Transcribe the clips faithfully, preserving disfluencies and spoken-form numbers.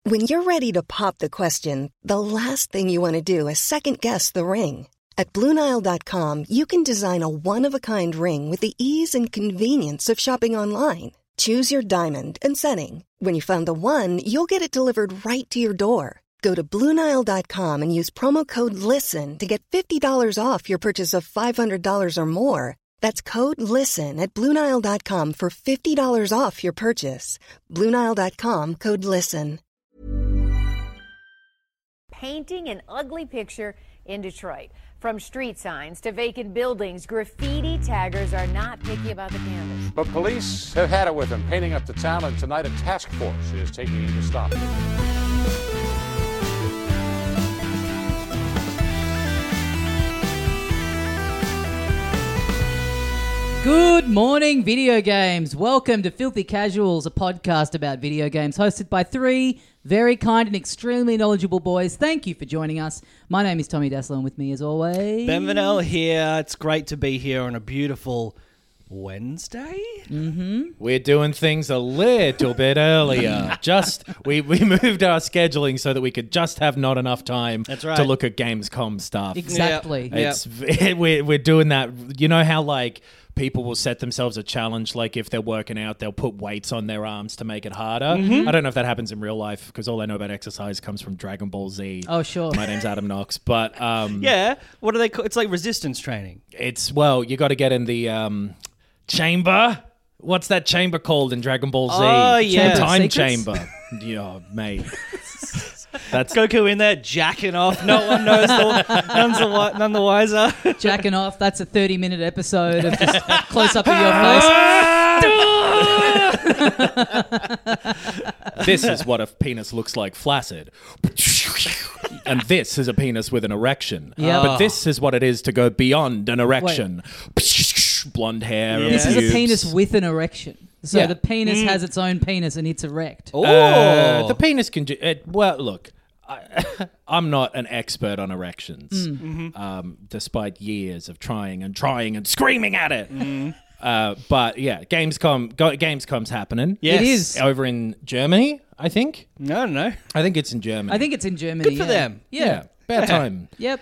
When you're ready to pop the question, the last thing you want to do is second-guess the ring. At Blue Nile dot com, you can design a one-of-a-kind ring with the ease and convenience of shopping online. Choose your diamond and setting. When you find the one, you'll get it delivered right to your door. Go to Blue Nile dot com and use promo code LISTEN to get fifty dollars off your purchase of five hundred dollars or more. That's code LISTEN at Blue Nile dot com for fifty dollars off your purchase. Blue Nile dot com, code LISTEN. Painting an ugly picture in Detroit. From street signs to vacant buildings, graffiti taggers are not picky about the canvas. But police have had it with them, painting up the town, and tonight a task force is taking aim to stop it. Good morning, video games. Welcome to Filthy Casuals, a podcast about video games hosted by three very kind and extremely knowledgeable boys. Thank you for joining us. My name is Tommy Dassler, and with me as always... Ben Vanel here. It's great to be here on a beautiful Wednesday. Mm-hmm. We're doing things a little bit earlier. Just we, we moved our scheduling so that we could just have not enough time That's right. to look at Gamescom stuff. Exactly. Yep. It's we're we're doing that. You know how like people will set themselves a challenge, like if they're working out, they'll put weights on their arms to make it harder. Mm-hmm. I don't know if that happens in real life because all I know about exercise comes from Dragon Ball Z. Oh, sure. My name's Adam Knox, but um, Yeah. What do they call? It's like resistance training. it's well, you got to get in the um, chamber. What's that chamber called in Dragon Ball Z? Oh, yeah. The time Secrets? chamber. Yeah, mate. That's Goku in there jacking off. No one knows. The, none's the, wi- none the wiser. Jacking off. That's a thirty-minute episode of just close up of your face. This is what a penis looks like flaccid. And this is a penis with an erection. Yeah. But this is what it is to go beyond an erection. Blonde hair. and This is a pubes. penis with an erection. So Yeah. the penis has its own penis and it's erect. Oh, Uh, the penis can... Ju- it, well, look, I, I'm not an expert on erections, um, despite years of trying and trying and screaming at it. Uh, but yeah, Gamescom, go, Gamescom's happening. Yes. It is. Over in Germany, I think. no, no. I think it's in Germany. I think it's in Germany. Good for yeah. them. Yeah, bad time. Yep.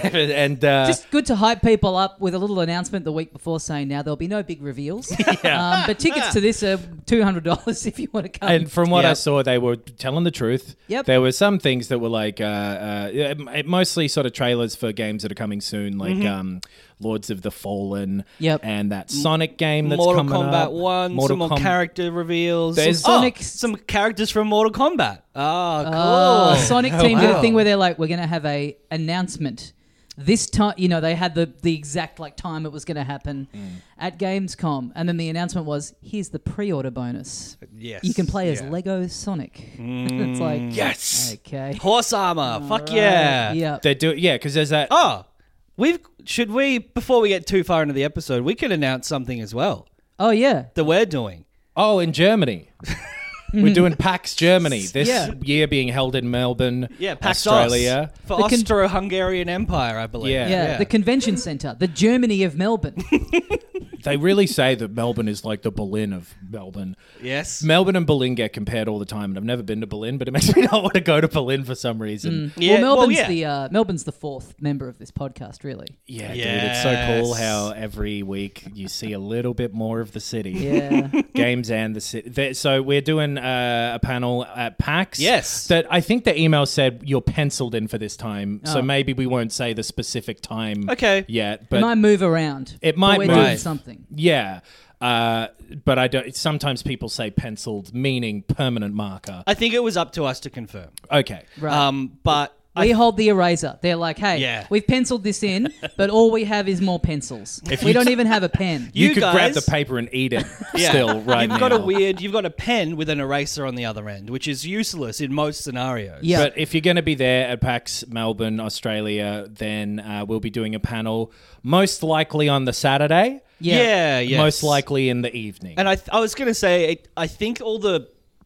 and uh, Just good to hype people up with a little announcement the week before saying now there'll be no big reveals. um, but tickets to this are two hundred dollars if you want to come. and from what I Yep. saw, they were telling the truth. Yep. There were some things that were like, uh, uh, it- mostly sort of trailers for games that are coming soon, like um, Lords of the Fallen. Yep. And that Sonic game that's Mortal coming Kombat up. one. Mortal some more Com- character reveals. There's- some, Sonic- oh, some characters from Mortal Kombat. Oh, cool. Oh, Sonic Oh, team did a wow. thing where they're like, we're going to have a announcement. This time, you know, they had the, the exact like time it was going to happen at Gamescom. And then the announcement was, here's the pre-order bonus. Yes. You can play as Yeah. Lego Sonic. it's like, Yes. okay. Horse armor. Fuck Right. yeah. Yeah. They do, yeah, because there's that. Oh, we've should we before we get too far into the episode, we could announce something as well Oh, yeah. that we're doing. Oh, in Germany. We're doing PAX Germany this Yeah. year, being held in Melbourne, Yeah, Pax Australia. for The con- Austro-Hungarian Empire, I believe. Yeah. Yeah, the convention center, the Germany of Melbourne. They really say that Melbourne is like the Berlin of Melbourne. Yes. Melbourne and Berlin get compared all the time, and I've never been to Berlin, but it makes me not want to go to Berlin for some reason. Yeah, well, Melbourne's yeah. the uh, Melbourne's the fourth member of this podcast, really. Yeah, dude, it's so cool Yes. how every week you see a little bit more of the city. Yeah. Games and the city. So we're doing uh, a panel at PAX. Yes. That I think the email said you're penciled in for this time, so Oh. maybe we won't say the specific time Okay. yet. It But might move around. It but might we're move. doing Right. something. yeah. Uh, but I don't. Sometimes people say penciled, meaning permanent marker. I think it was up to us to confirm. Okay. Right. Um, but we I, hold the eraser. They're like, hey, Yeah. we've penciled this in, but all we have is more pencils. If we you- don't even have a pen. You, You could grab guys- the paper and eat it yeah, still right you've now. got a weird. You've got a pen with an eraser on the other end, which is useless in most scenarios. Yeah. But if you're going to be there at PAX Melbourne, Australia, then uh, we'll be doing a panel most likely on the Saturday, Yeah. Yeah. Yes. most likely in the evening. And I, th- I was going to say, it, I think all the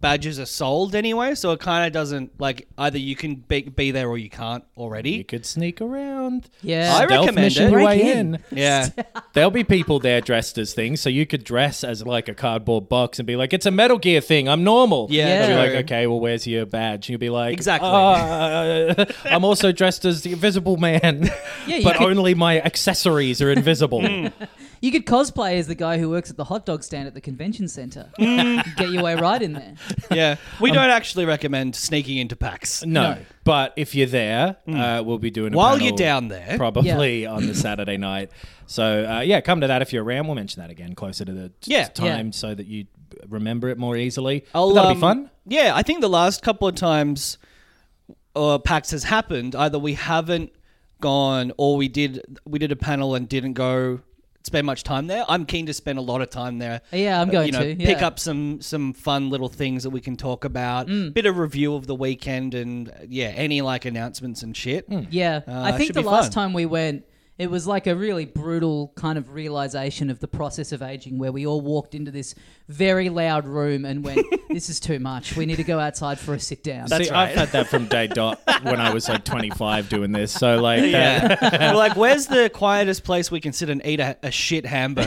badges are sold anyway, so it kind of doesn't, like, either you can be, be there or you can't already. You could sneak around. Yeah. I Stealth recommend mission it. your Break way in. in. Yeah. There'll be people there dressed as things, so you could dress as like a cardboard box and be like, "It's a Metal Gear thing. I'm normal." Yeah, They'll be true. like, "Okay, well, where's your badge?" You'll be like, Exactly. "Uh, I'm also dressed as the Invisible Man, Yeah, you but could- only my accessories are invisible." You could cosplay as the guy who works at the hot dog stand at the convention centre. Get your way right in there. Yeah. We don't actually recommend sneaking into PAX. No, but if you're there, uh, we'll be doing a While panel you're down there. probably on the Saturday night. So uh, yeah, come to that if you're around. We'll mention that again closer to the t- Yeah. time Yeah. so that you remember it more easily. I'll, But that'll um, be fun. Yeah, I think the last couple of times uh, PAX has happened, either we haven't gone or we did we did a panel and didn't go spend much time there. I'm keen to spend a lot of time there. Yeah, I'm Uh, going you know, to, pick yeah. up some some fun little things that we can talk about. Mm. Bit of review of the weekend and uh, yeah, any like announcements and shit. Yeah, Uh, I think should the be last fun. time we went, it was like a really brutal kind of realization of the process of aging, where we all walked into this very loud room and went, "This is too much. We need to go outside for a sit down." That's See, right. I've had that from day dot when I was like twenty-five doing this. So like, that, Yeah. We're like, where's the quietest place we can sit and eat a, a shit hamburger?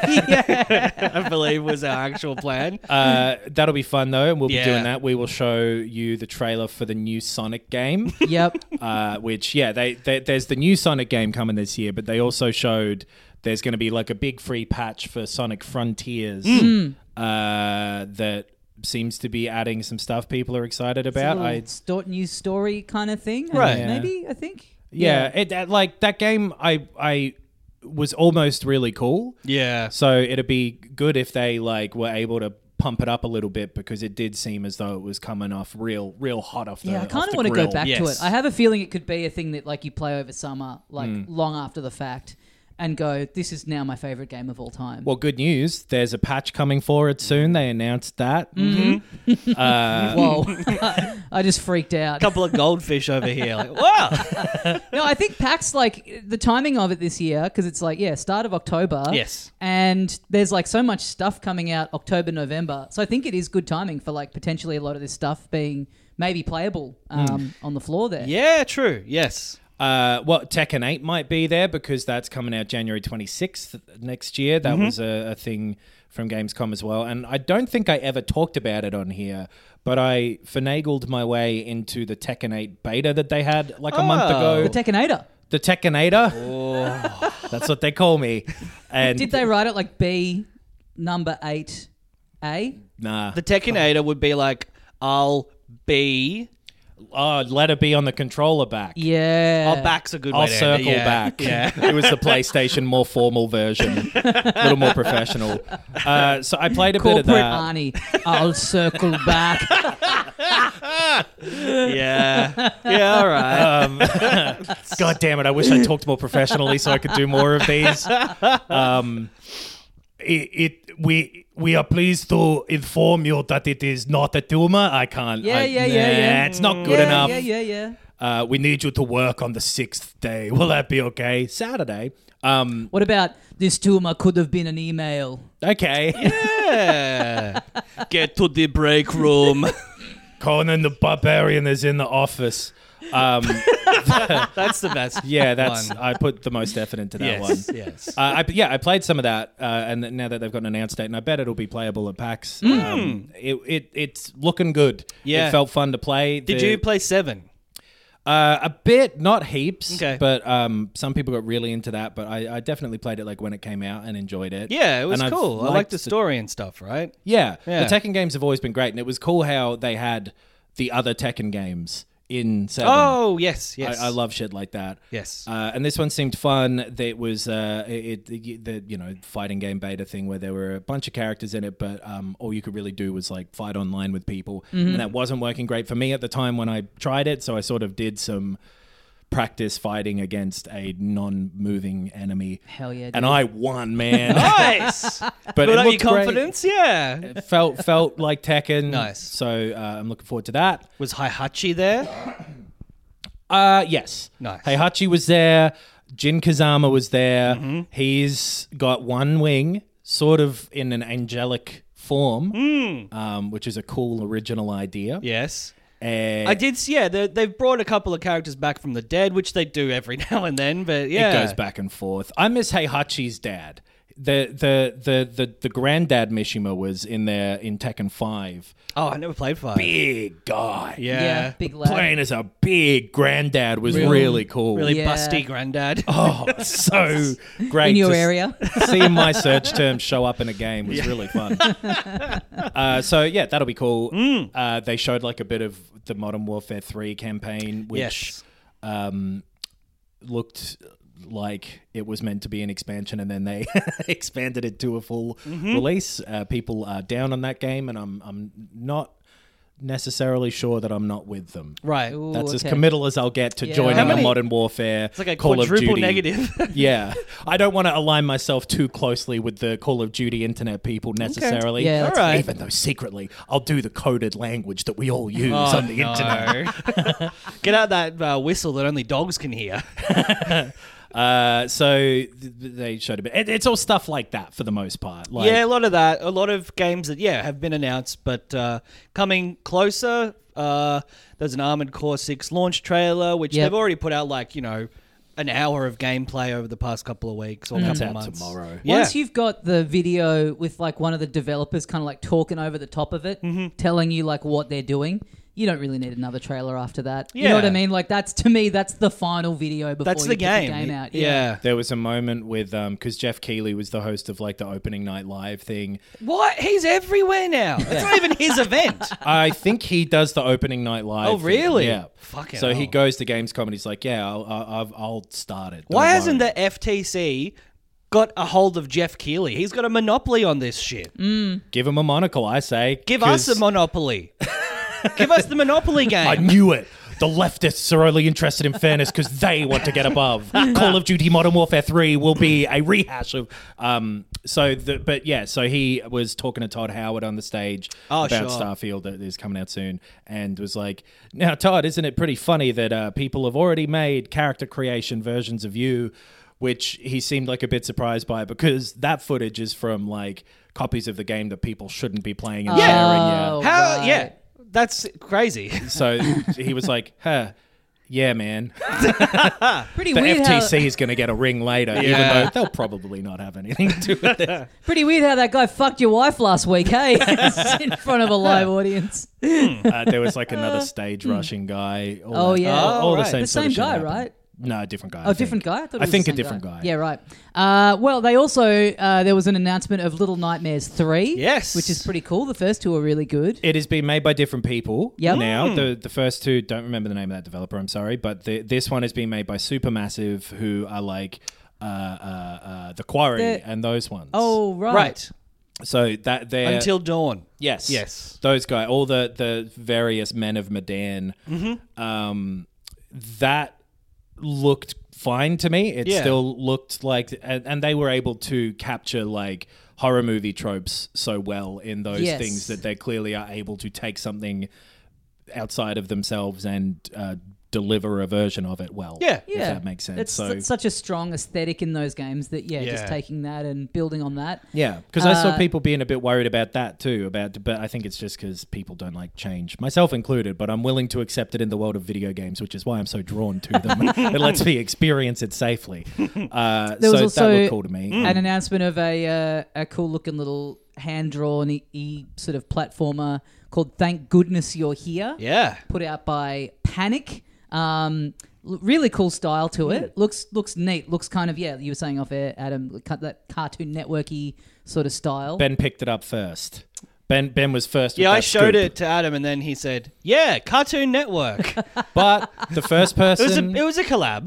I believe was our actual plan. uh, that'll be fun though, and we'll Yeah. be doing that. We will show you the trailer for the new Sonic game. Yep. uh, which yeah, they, they there's the new Sonic game coming this year, but they also showed there's going to be like a big free patch for Sonic Frontiers uh, that seems to be adding some stuff people are excited about. I sto- new story kind of thing, Right. Yeah. Maybe I think. yeah, It, uh, like that game, I I was almost really cool. Yeah. So it'd be good if they like were able to pump it up a little bit because it did seem as though it was coming off real, real hot off the. Yeah, I off kind of the want to go grill. back to Yes. it. I have a feeling it could be a thing that like you play over summer, like long after the fact, and go, "This is now my favorite game of all time." Well, good news. There's a patch coming for it soon. They announced that. Mm-hmm. Uh, Whoa, I just freaked out. Couple of goldfish over here. Like, wow. No, I think PAX, like the timing of it this year, because it's like, yeah, start of October. Yes. And there's like so much stuff coming out October, November. So I think it is good timing for like potentially a lot of this stuff being maybe playable um, on the floor there. Yeah, true. Yes. Uh, well, Tekken eight might be there because that's coming out January twenty-sixth next year. That Mm-hmm. was a, a thing from Gamescom as well. And I don't think I ever talked about it on here, but I finagled my way into the Tekken eight beta that they had like a month Oh. ago. The Tekkenator. The Tekkenator. That's what they call me. And Did they write it like B number eight A? Nah. The Tekkenator would be like, I'll be. Oh, let it be on the controller back. Yeah. Oh, back's a good way I'll to end circle it. Yeah. back. Yeah. It was the PlayStation more formal version, a little more professional. Uh, so I played a Corporate bit of that. Arnie. I'll circle back. Yeah. Yeah, all right. Um, God damn it! I wish I talked more professionally so I could do more of these. Um, it, it we we are pleased to inform you that it is not a tumor. I can't. Yeah, I- yeah, yeah, nah, yeah. It's not good yeah, enough. Yeah, yeah, yeah. Uh, we need you to work on the sixth day. Will that be okay? Saturday. Um, What about this tumor could have been an email? okay. Yeah. Get to the break room. Conan the Barbarian is in the office. Um, That's the best. yeah, that's. one. I put the most effort into that Yes. one. Yes. Uh, I, yeah, I played some of that, uh, and th- now that they've got an announced date, and I bet it'll be playable at PAX. Um, it, it it's looking good. Yeah. It felt fun to play. Did The- you play seven? Uh, a bit, not heaps. Okay. But um, some people got really into that. But I, I definitely played it like when it came out and enjoyed it. Yeah, it was And I've cool. I liked like the story and stuff, right? Yeah. Yeah. The Tekken games have always been great, and it was cool how they had the other Tekken games in seven. Oh, yes, yes. I, I love shit like that. Yes. Uh, and this one seemed fun. It was uh, it, it the you know fighting game beta thing where there were a bunch of characters in it, but um, all you could really do was like fight online with people, and that wasn't working great for me at the time when I tried it. So I sort of did some practice fighting against a non-moving enemy. Hell yeah, And dude. I won, man. Nice. but Put it on your looked great. confidence, yeah. It felt felt like Tekken. Nice. So uh, I'm looking forward to that. Was Heihachi there? Uh, yes. Nice. Heihachi was there. Jin Kazama was there. Mm-hmm. He's got one wing, sort of in an angelic form, um, which is a cool original idea. Yes. Uh, I did, yeah, they- they've brought a couple of characters back from the dead, which they do every now and then, but yeah. It goes back and forth. I miss Heihachi's dad. The the the the the granddad Mishima was in there in Tekken five. Oh, I never played five. Big guy. Yeah. Yeah, big lad. Playing as a big granddad was really, Really- cool. Really Yeah. busty granddad. Oh, so great. In your to s- area. Seeing my search terms show up in a game was really fun. uh, so, yeah, that'll be cool. Mm. Uh, they showed like a bit of the Modern Warfare three campaign, which Yes. um, looked like it was meant to be an expansion, and then they expanded it to a full Mm-hmm. release. Uh, people are down on that game, and I'm I'm not necessarily sure that I'm not with them. Right. Ooh, That's as okay. committal as I'll get to Yeah. joining How a many- Modern Warfare. It's like a Call of quadruple Duty. negative. Yeah, I don't want to align myself too closely with the Call of Duty internet people necessarily. Yeah, that's All right. Even though secretly I'll do the coded language that we all use Oh, on the internet. Get out that uh, whistle that only dogs can hear. Uh, so th- they showed a bit. It, it's all stuff like that for the most part. Like, Yeah, a lot of that. A lot of games that, yeah, have been announced, but uh, coming closer, uh, there's an Armored Core six launch trailer, which Yep. they've already put out, like, you know, an hour of gameplay over the past couple of weeks or That's couple out of months. tomorrow. Yeah. Once you've got the video with like one of the developers kind of like talking over the top of it, Mm-hmm. telling you like what they're doing, you don't really need another trailer after that. You know what I Yeah. mean? Like that's, to me, that's the final video before That's you the put game. the game out. Yeah. There was a moment with um because Jeff Keighley was the host of like the opening night live thing. What? He's everywhere now. It's not even his event. I think he does the opening night live. Oh, thing. really? Yeah. Fucking So he hell. goes to Gamescom and he's like, "Yeah, I'll I'll, I'll start it." Don't Why hasn't worry." the F T C got a hold of Jeff Keighley? He's got a monopoly on this shit. Give him a monocle? I say. Give us a 'cause monopoly. Give us the Monopoly game. I knew it. The leftists are only interested in fairness because they want to get above. Call of Duty Modern Warfare three will be a rehash of. Um, so, the, but yeah, so he was talking to Todd Howard on the stage Oh, about sure. Starfield that is coming out soon, and was like, "Now, Todd, isn't it pretty funny that uh, people have already made character creation versions of you?" Which he seemed like a bit surprised by because that footage is from like copies of the game that people shouldn't be playing and Yeah. sharing. Oh, Yeah. How? right. Yeah, that's crazy. So he was like, huh, yeah, man. Pretty The weird F T C how, is going to get a ring later, even Yeah. though they'll probably not have anything to do with it. pretty weird how that guy fucked your wife last week, hey? in front of a live audience. Uh, there was like another stage rushing guy. all Oh, that- yeah. all, all Oh, the right. same, The sort same of shit guy, happened. right? No, different guy. I Oh, think. different guy? I, thought it I was think the a same different guy. Yeah, right. Uh, well, they also, uh, there was an announcement of Little Nightmares three. Yes. Which is pretty cool. The first two are really good. It has been made by different people Yep. now. The the first two, don't remember the name of that developer, I'm sorry. But the, this one has been made by Supermassive, who are like uh, uh, uh, The Quarry They're- and those ones. Oh, right. Right. So that they're... Until dawn. Yes. Yes. Those guys, all the, the various men of Medan, Mm-hmm. um, that looked fine to me. It Yeah. still looked like, and, and they were able to capture like horror movie tropes so well in those Yes. things that they clearly are able to take something outside of themselves and uh, deliver a version of it well. Yeah. If Yeah. that makes sense. It's so su- such a strong aesthetic in those games that, yeah, just Yeah. taking that and building on that. yeah, because I saw Uh, people being a bit worried about that too. About, but I think it's just because people don't like change, myself included. But I'm willing to accept it in the world of video games, which is why I'm so drawn to them. It lets me experience it safely. Uh, There was so also that looked cool to me. an announcement of a uh, a cool looking little hand drawn e-, e sort of platformer called Thank Goodness You're Here. Yeah. Put out by Panic. Um, l- really cool style to it. Looks looks neat. Looks kind of, yeah, you were saying off air, Adam, cut that Cartoon Networky sort of style. Ben picked it up first. Ben Ben was first. Yeah, with I that showed scoop. it to Adam, and then he said, "Yeah, Cartoon Network." it But the first was a person, it was a collab.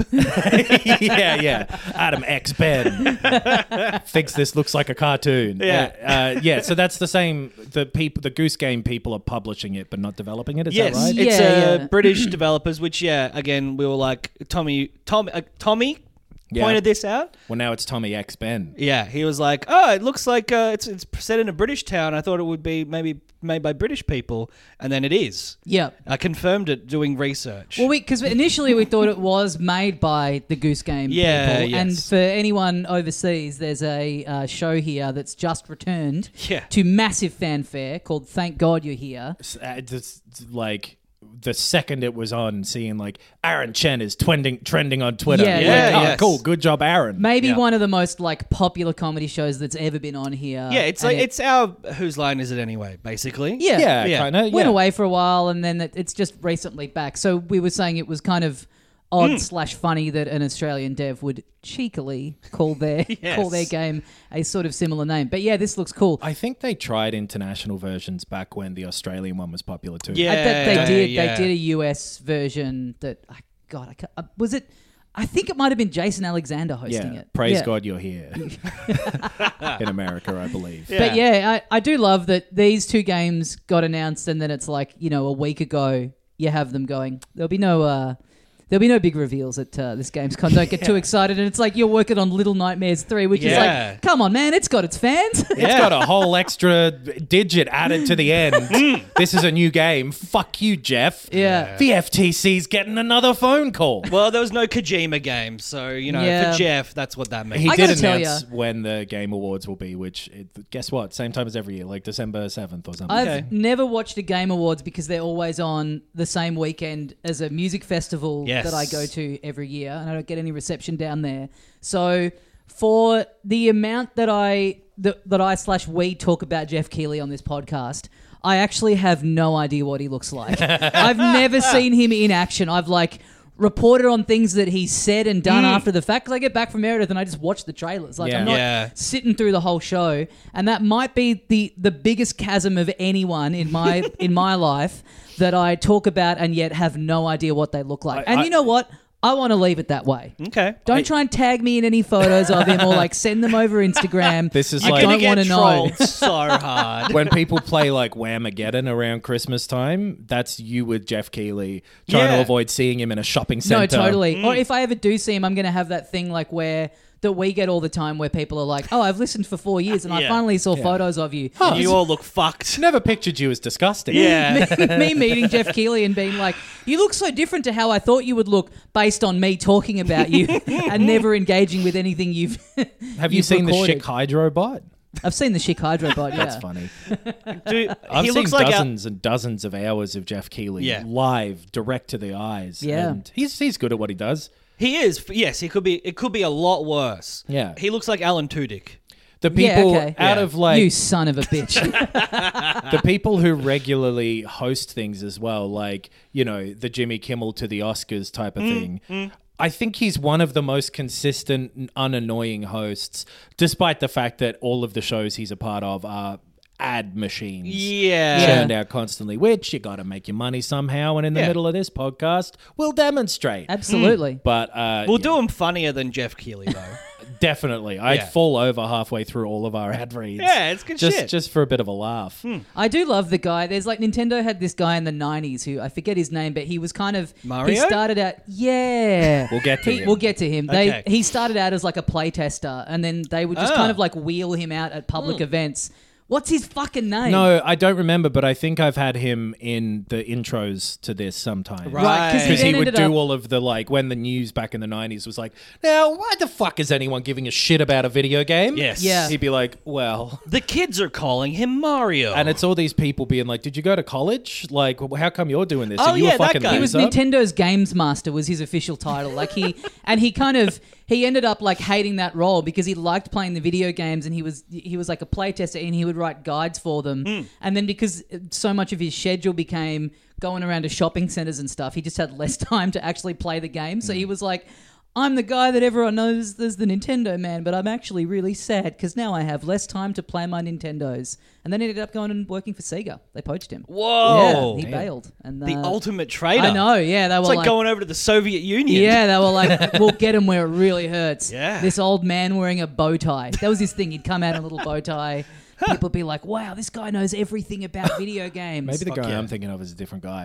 yeah, yeah, Adam X Ben thinks this looks like a cartoon. Yeah. uh, uh, yeah. So that's the same. The people, the Goose Game people, are publishing it but not developing it. Is yes, that right? it's Yeah, uh, yeah. British developers. Which, yeah, again, we were like Tommy, Tom, uh, Tommy, Yeah. pointed this out. Well, now it's Tommy X Ben. Yeah, he was like, "Oh, it looks like uh, it's it's set in a British town. I thought it would be maybe made by British people, and then it is." Yeah. I confirmed it doing research. Well, because initially we thought it was made by the Goose Game Yeah, people. yes. And for anyone overseas, there's a uh, show here that's just returned Yeah. to massive fanfare called Thank God You're Here. S- uh, just, like the second it was on, seeing like Aaron Chen is trending trending on Twitter. Yeah, Like, yeah, oh, yes. cool, good job, Aaron. Maybe Yeah. one of the most like popular comedy shows that's ever been on here. yeah, it's And like it it's our whose line is it anyway? Basically, Yeah. yeah, Yeah. kind of. went Yeah. away for a while and then it, it's just recently back. So we were saying it was kind of odd Mm. slash funny that an Australian dev would cheekily call their Yes. call their game a sort of similar name. But yeah, this looks cool. I think they tried international versions back when the Australian one was popular too. Yeah. I bet they did. yeah. They did a U S version that. I God, I can't, uh, was it? I think it might have been Jason Alexander hosting Yeah, it. praise Yeah. God you're here. In America, I believe. Yeah. But yeah, I, I do love that these two games got announced, and then it's like, you know, a week ago you have them going. There'll be no. Uh, There'll be no big reveals at uh, this Gamescom. Don't get too excited. And it's like you're working on Little Nightmares three, which is Yeah. like, come on, man, it's got its fans. It's got a whole extra digit added to the end. This is a new game. Fuck you, Jeff. Yeah. The F T C's getting another phone call. Well, there was no Kojima game, so you know, Yeah. for Jeff, that's what that means. He I did gotta tell announce ya. when the Game Awards will be, which, it, guess what? Same time as every year, like December seventh or something. I've Okay. never watched a Game Awards because they're always on the same weekend as a music festival Yes. that I go to every year, and I don't get any reception down there. So for the amount that I that, that I slash we talk about Jeff Keighley on this podcast, I actually have no idea what he looks like. I've never seen him in action. I've like reported on things that he said and done after the fact. Because I get back from Meredith and I just watch the trailers. Like Yeah. I'm not Yeah. sitting through the whole show, and that might be the the biggest chasm of anyone in my in my life that I talk about and yet have no idea what they look like. I- and I- you know what? I want to leave it that way. Okay. Don't try and tag me in any photos of him or like send them over Instagram. This is I like- You're don't gonna want get to know. trolled so hard. When people play like Whamageddon around Christmas time, that's you with Jeff Keighley trying Yeah. to avoid seeing him in a shopping No, center. totally. Or if I ever do see him, I'm going to have that thing like where that we get all the time where people are like, "Oh, I've listened for four years and I Yeah. finally saw photos of you." You all look fucked. Never pictured you as disgusting. Yeah. me meeting Jeff Keighley and being like, "You look so different to how I thought you would look," based on me talking about you and never engaging with anything you've. Have you you've seen recorded. the Chick Hydro bot? I've seen the Chick Hydro bot. Yeah, That's funny. Dude, I've he seen looks like a, dozens and dozens of hours of Jeff Keighley Yeah. live, direct to the eyes. Yeah. And he's he's good at what he does. he is. Yes, he could be. It could be a lot worse. Yeah. He looks like Alan Tudyk. The Yeah, people okay. out Yeah. of like you son of a bitch. the people who regularly host things as well, like, you know, the Jimmy Kimmel to the Oscars type of Mm, thing. I think he's one of the most consistent and unannoying hosts, despite the fact that all of the shows he's a part of are ad machines. Yeah. Churned out constantly, which you got to make your money somehow. And in the Yeah. middle of this podcast, we'll demonstrate. Absolutely. But uh, We'll yeah, do him funnier than Jeff Keighley, though. definitely. I'd Yeah. fall over halfway through all of our ad reads. Yeah, it's good just, shit. Just for a bit of a laugh. I do love the guy. There's like Nintendo had this guy in the nineties who I forget his name, but he was kind of Mario? He started out, yeah. We'll get to he, him. We'll get to him. They Okay. he started out as like a playtester, and then they would just Ah. kind of like wheel him out at public events. What's his fucking name? No, I don't remember, but I think I've had him in the intros to this sometimes. Right. because Because he then would ended do up- all of the, like, when the news back in the nineties was like, now, why the fuck is anyone giving a shit about a video game? Yes. Yeah. He'd be like, well... The kids are calling him Mario. And it's all these people being like, did you go to college? Like, wh- how come you're doing this? Oh, Are you yeah, a that fucking guy. He was loser? Nintendo's Games Master was his official title. Like he and he kind of he ended up like hating that role because he liked playing the video games and he was he was like a playtester and he would write guides for them. Hmm. And then because so much of his schedule became going around to shopping centers and stuff, he just had less time to actually play the game. So he Hmm. was like, I'm the guy that everyone knows as the Nintendo man, but I'm actually really sad because now I have less time to play my Nintendos. And then he ended up going and working for Sega. They poached him. Whoa. Yeah, he bailed. And The uh, ultimate traitor. I know, yeah. They were It's like, going over to the Soviet Union. yeah, they were like, we'll get him where it really hurts. Yeah. This old man wearing a bow tie. That was his thing. He'd come out in a little bow tie. People would be like, wow, this guy knows everything about video games. Maybe the guy yeah. I'm thinking of is a different guy.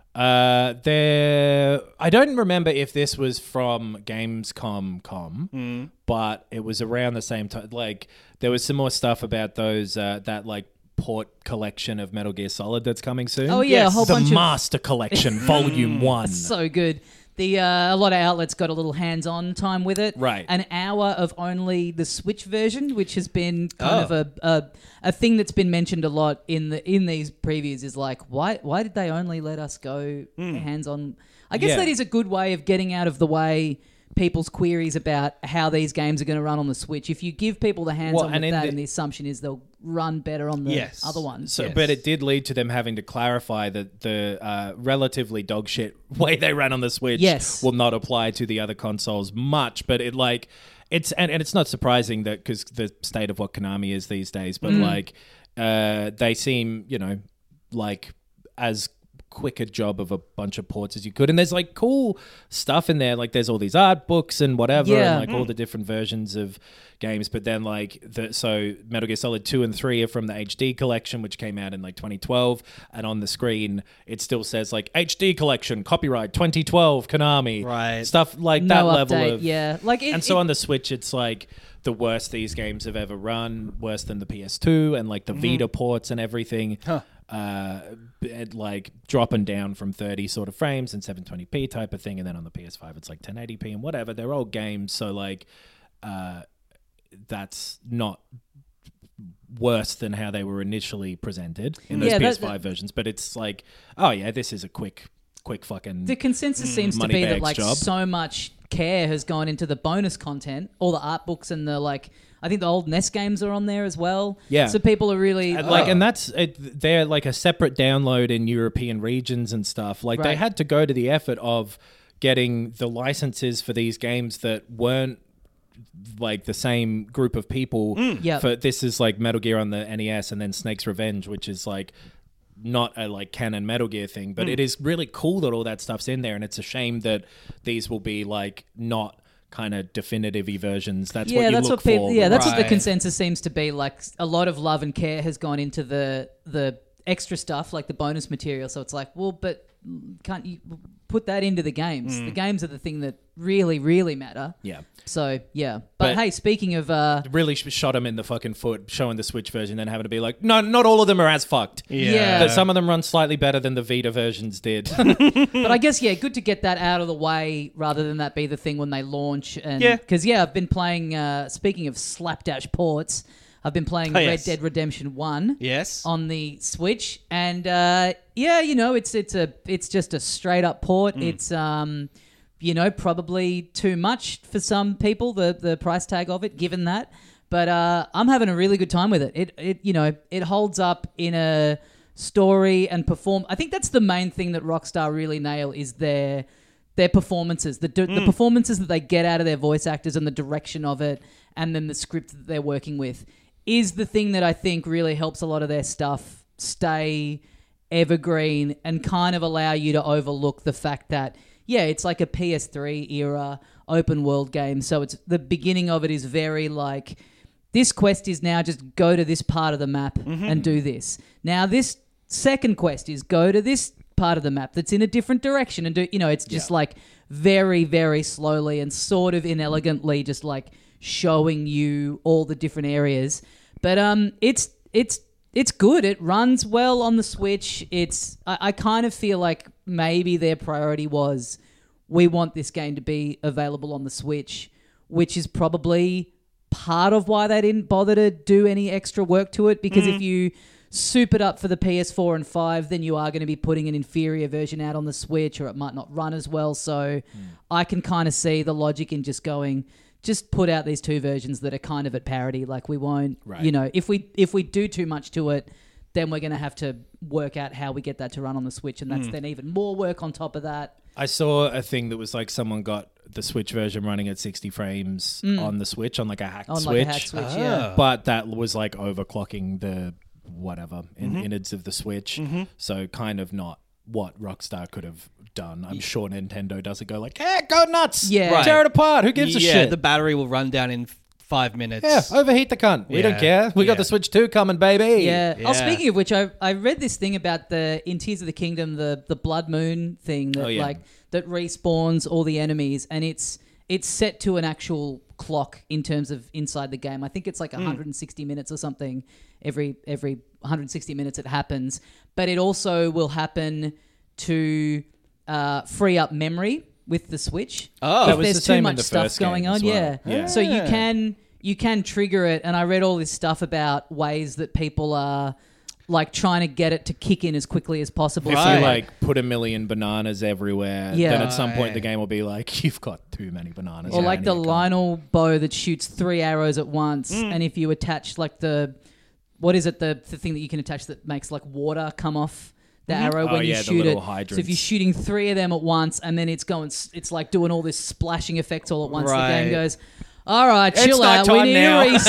Uh, there. I don't remember if this was from Gamescom com, Mm. but it was around the same time. Like there was some more stuff about those uh, that like port collection of Metal Gear Solid that's coming soon. Oh, yeah, a whole the bunch of- Master Collection, Volume One. So good. The uh, a lot of outlets got a little hands-on time with it. Right. An hour of only the Switch version, which has been kind Oh. of a, a a thing that's been mentioned a lot in the in these previews. Is like, why why did they only let us go hands-on? I guess Yeah. that is a good way of getting out of the way people's queries about how these games are going to run on the Switch. If you give people the hands-on Well, and with in that, the- and the assumption is they'll run better on the Yes. other ones. So, Yes. but it did lead to them having to clarify that the uh, relatively dog shit way they ran on the Switch Yes. will not apply to the other consoles much. But it like it's and, and it's not surprising that because the state of what Konami is these days. But Mm. like uh, they seem, you know, like as quick a job of a bunch of ports as you could, and there's like cool stuff in there, like there's all these art books and whatever, Yeah. and like all the different versions of games. But then like the so Metal Gear Solid two and three are from the H D collection, which came out in like twenty twelve, and on the screen it still says like H D collection, copyright twenty twelve, Konami, Right. stuff like that No level update, of yeah. Like it- and so it- on the Switch, it's like the worst these games have ever run, worse than the P S two and like the Vita ports and everything. Uh, it, like dropping down from thirty sort of frames and seven twenty p type of thing, and then on the P S five it's like ten eighty p and whatever. They're old games, so like uh, that's not worse than how they were initially presented in those Yeah, that- P S five versions. But it's like, oh yeah, this is a quick, quick fucking. The consensus seems to Money be that bags like job. so much care has gone into the bonus content, all the art books and the like. I think the old N E S games are on there as well. Yeah. So people are really And, like, and that's it, they're like a separate download in European regions and stuff. Like they Right. had to go to the effort of getting the licenses for these games that weren't like the same group of people. Yep. For this is like Metal Gear on the N E S, and then Snake's Revenge, which is like not a like canon Metal Gear thing, but it is really cool that all that stuff's in there. And it's a shame that these will be like not kind of definitive-y versions. That's yeah, what you that's look what people. for. Yeah, that's what the Right. consensus seems to be. Like a lot of love and care has gone into the the extra stuff, like the bonus material. So it's like, well, but can't you put that into the games? The games are the thing that really, really matter. Yeah. So yeah, but, But- hey, speaking of, uh, Really sh- shot him in the fucking foot showing the Switch version, then having to be like, no, not all of them are as fucked. Yeah. But some of them run slightly better than the Vita versions did. but I guess yeah, good to get that out of the way rather than that be the thing when they launch. And Yeah. because yeah, I've been playing. Uh, speaking of slapdash ports, I've been playing Oh, Red yes. Dead Redemption One. Yes. On the Switch, and uh, yeah, you know, it's it's a it's just a straight up port. It's um, you know, probably too much for some people, the the price tag of it, given that. But uh, I'm having a really good time with it. It it you know it holds up in a story and perform. I think that's the main thing that Rockstar really nail is their their performances, the the performances that they get out of their voice actors and the direction of it, and then the script that they're working with is the thing that I think really helps a lot of their stuff stay evergreen and kind of allow you to overlook the fact that, yeah, it's like a P S three era open world game. So it's the beginning of it is very like, this quest is now just go to this part of the map and do this. Now this second quest is go to this part of the map that's in a different direction and do, you know, it's just like very, very slowly and sort of inelegantly just like showing you all the different areas. But um, it's it's it's good. It runs well on the Switch. It's I, I kind of feel like maybe their priority was we want this game to be available on the Switch, which is probably part of why they didn't bother to do any extra work to it. Because if you soup it up for the P S four and five, then you are going to be putting an inferior version out on the Switch, or it might not run as well. So I can kind of see the logic in just going, just put out these two versions that are kind of at parity. Like we won't, Right. you know, if we if we do too much to it, then we're going to have to work out how we get that to run on the Switch, and that's then even more work on top of that. I saw a thing that was like someone got the Switch version running at sixty frames on the Switch, on like a hacked On Switch. like a hack Switch, yeah. But that was like overclocking the whatever in innards of the Switch. So kind of not what Rockstar could have done. I'm sure Nintendo doesn't go like, hey, go nuts. Yeah. Right. Tear it apart. Who gives a yeah, shit? the battery will run down in five minutes. Yeah, overheat the cunt. We Yeah. don't care. We Yeah. got the Switch two coming, baby. Yeah. Oh, Yeah. speaking of which, I I read this thing about the in Tears of the Kingdom, the the Blood Moon thing that Oh, yeah. like that respawns all the enemies, and it's it's set to an actual clock in terms of inside the game. I think it's like one hundred sixty minutes or something. Every every one hundred sixty minutes it happens, but it also will happen to uh, free up memory with the Switch. Oh. if That was there's the too same in much the stuff first going game on. as well. Yeah. Yeah. So you can you can trigger it, and I read all this stuff about ways that people are like trying to get it to kick in as quickly as possible. If Right. you like put a million bananas everywhere, Yeah. then at some point the Right. game will be like, you've got too many bananas. Or Yeah, like the and you can't- Lionel bow that shoots three arrows at once, Mm. and if you attach like the what is it the the thing that you can attach that makes like water come off the arrow Oh, when you yeah, the shoot little it. So if hydrants. you're shooting three of them at once, and then it's going, s- it's like doing all this splashing effects all at once. The Right. game goes, all right, It's chill out. We nighttime need now." a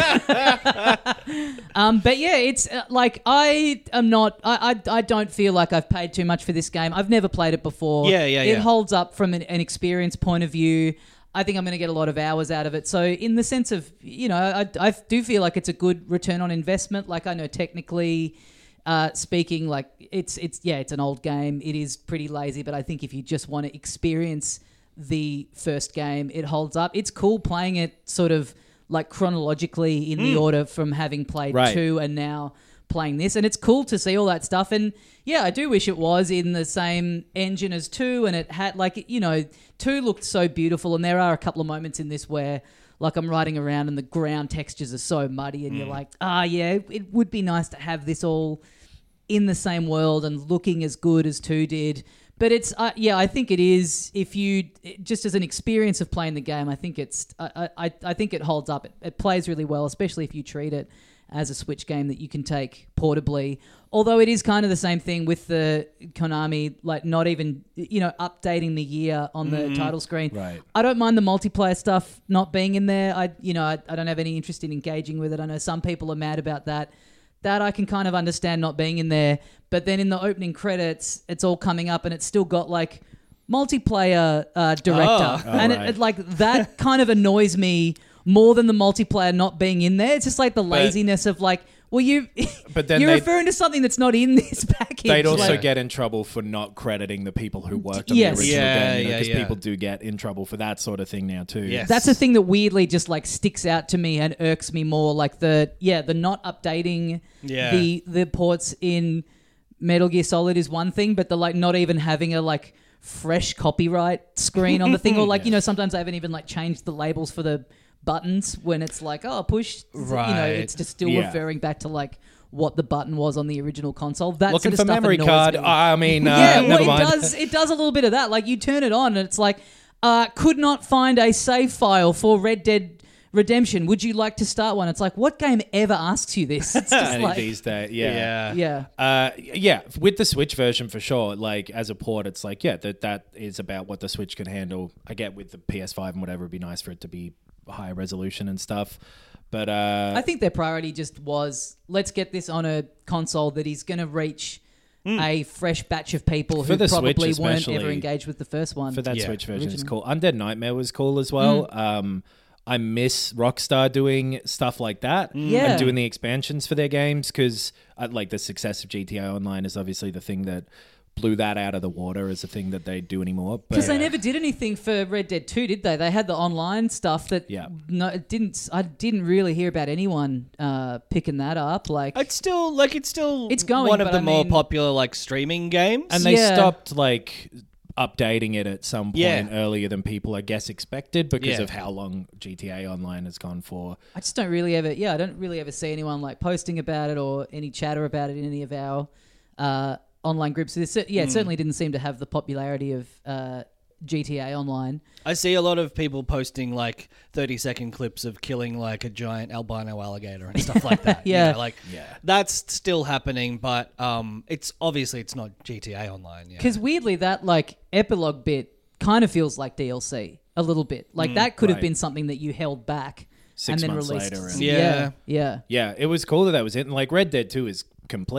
reset. um, but yeah, it's uh, like I am not. I, I I don't feel like I've paid too much for this game. I've never played it before. Yeah, yeah, It yeah. holds up from an, an experience point of view. I think I'm going to get a lot of hours out of it. So in the sense of, you know, I, I do feel like it's a good return on investment. Like I know technically uh, speaking, like it's it's yeah, it's an old game. It is pretty lazy, but I think if you just want to experience the first game, it holds up. It's cool playing it sort of like chronologically in the order from having played Right. two and now playing this, and it's cool to see all that stuff. And yeah, I do wish it was in the same engine as two, and it had like, you know, two looked so beautiful, and there are a couple of moments in this where like I'm riding around and the ground textures are so muddy, and you're like, ah, yeah, it would be nice to have this all in the same world and looking as good as two did. But it's uh, yeah, I think it is. If you just as an experience of playing the game, I think it's I I, I think it holds up. It, it plays really well, especially if you treat it as a Switch game that you can take portably. Although it is kind of the same thing with the Konami, like not even, you know, updating the year on the title screen. Right. I don't mind the multiplayer stuff not being in there. I, you know, I, I don't have any interest in engaging with it. I know some people are mad about that. That I can kind of understand not being in there. But then in the opening credits, it's all coming up and it's still got like multiplayer uh, director. Oh. and Oh, it, right. it like that kind of annoys me more than the multiplayer not being in there. It's just like the laziness of like, well, you, But then you're they'd- referring to something that's not in this package. They'd also Like- get in trouble for not crediting the people who worked on Yes. the original Yeah, game. yeah, Because yeah. people do get in trouble for that sort of thing now too. Yes. That's the thing that weirdly just like sticks out to me and irks me more. Like the yeah, the not updating Yeah. the the ports in Metal Gear Solid is one thing, but the like not even having a like fresh copyright screen on the thing, or like you know sometimes I haven't even like changed the labels for the buttons when it's like oh push, you know Right. it's just still Yeah. referring back to like what the button was on the original console. That Looking sort of for stuff memory annoys card. me. I mean, uh, yeah, well, never it mind. does. It does a little bit of that. Like you turn it on, and it's like, uh, could not find a save file for Red Dead Redemption. Would you like to start one? It's like, what game ever asks you this? It's just Any like, these days, yeah. Yeah. yeah, Uh, yeah, with the Switch version for sure. Like as a port, it's like yeah, that that is about what the Switch can handle. I get with the P S five and whatever, it'd be nice for it to be higher resolution and stuff. But uh, I think their priority just was let's get this on a console that is going to reach a fresh batch of people For who the probably Switch weren't especially, ever engaged with the first one. for that Yeah. Switch version, it's Original. cool. Undead Nightmare was cool as well. Um, I miss Rockstar doing stuff like that Yeah. and doing the expansions for their games because like the success of G T A Online is obviously the thing that blew that out of the water as a thing that they do anymore. Because But they never did anything for Red Dead two, did they? They had the online stuff that Yeah. no, it didn't. I didn't really hear about anyone uh, picking that up. Like, It's still like it's still It's going, one of but the I more mean- popular like streaming games. and they Yeah. stopped like updating it at some point Yeah. earlier than people I guess expected because Yeah. of how long G T A Online has gone for. I just don't really ever. Yeah, I don't really ever see anyone like posting about it or any chatter about it in any of our uh, online groups. It's, yeah, it certainly didn't seem to have the popularity of uh, G T A Online. I see a lot of people posting like thirty second clips of killing like a giant albino alligator and stuff like that. you Yeah. know, like Yeah. that's still happening, but um, it's obviously it's not G T A Online. Yeah. Because weirdly, that like epilogue bit kind of feels like D L C a little bit. Like that could have right. been something that you held back Six and then months released. later and- Yeah. yeah, yeah. Yeah, it was cool that that was it. And like Red Dead two is complete.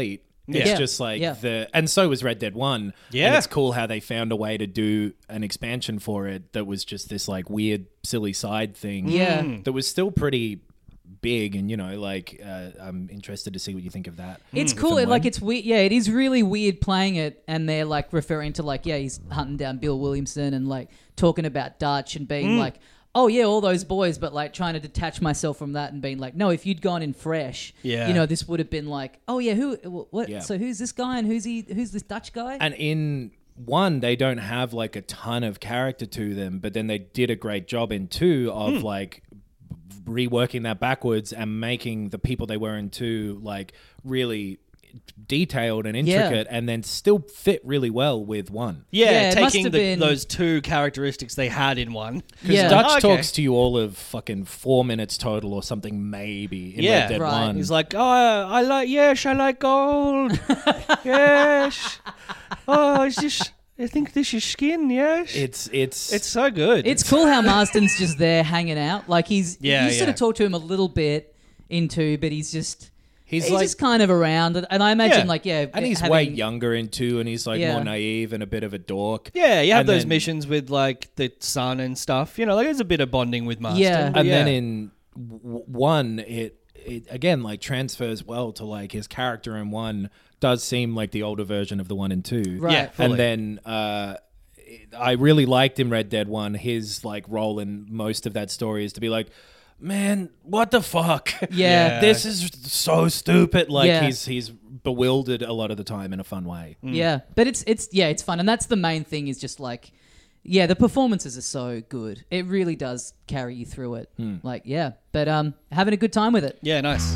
It's Yeah. just like Yeah. the, and so was Red Dead One. Yeah. and it's cool how they found a way to do an expansion for it that was just this like weird, silly side thing. Yeah. that was still pretty big, and you know, like uh, I'm interested to see what you think of that. It's If cool. and It, like when. it's weird. Yeah, it is really weird playing it, and they're like referring to like, yeah, he's hunting down Bill Williamson and like talking about Dutch and being like, oh yeah, all those boys, but like trying to detach myself from that and being like, no, if you'd gone in fresh, Yeah. you know, this would have been like, oh yeah, who, wh- what? Yeah. So who's this guy and who's he? Who's this Dutch guy? And in one, they don't have like a ton of character to them, but then they did a great job in two of Hmm. like reworking that backwards and making the people they were in two like really detailed and Yeah. intricate, and then still fit really well with one. Yeah, Yeah, it must taking have the, been- those two characteristics they had in one. Yeah. Dutch Oh, okay. talks to you all of fucking four minutes total or something maybe in Yeah, Red Dead right. One. He's like, oh, I like, yes, I like gold. yes. Oh, is this, I think this is skin, yes. it's it's It's so good. It's cool how Marston's just there hanging out. Like he's, Yeah, you sort yeah. of talk to him a little bit into, but he's just, He's he's, like- just kind of around. And and I imagine Yeah. like, yeah. and he's having, way younger in two, and he's like Yeah. more naive and a bit of a dork. Yeah, you have And those then- missions with like the sun and stuff. You know, like there's a bit of bonding with Marston. Yeah. but And yeah. then in w- one, it it again like transfers well to like his character in one does seem like the older version of the one and two. Right. Yeah, fully. And then uh, I really liked in Red Dead One his like role in most of that story is to be like, man, what the fuck? Yeah. Yeah. This is so stupid. Like Yeah. he's he's bewildered a lot of the time in a fun way. Yeah, but it's it's yeah, it's fun, and that's the main thing. Is just like, yeah, the performances are so good. It really does carry you through it. Like, yeah, but um, having a good time with it. Yeah, nice.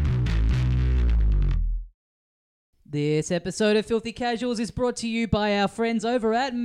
This episode of Filthy Casuals is brought to you by our friends over at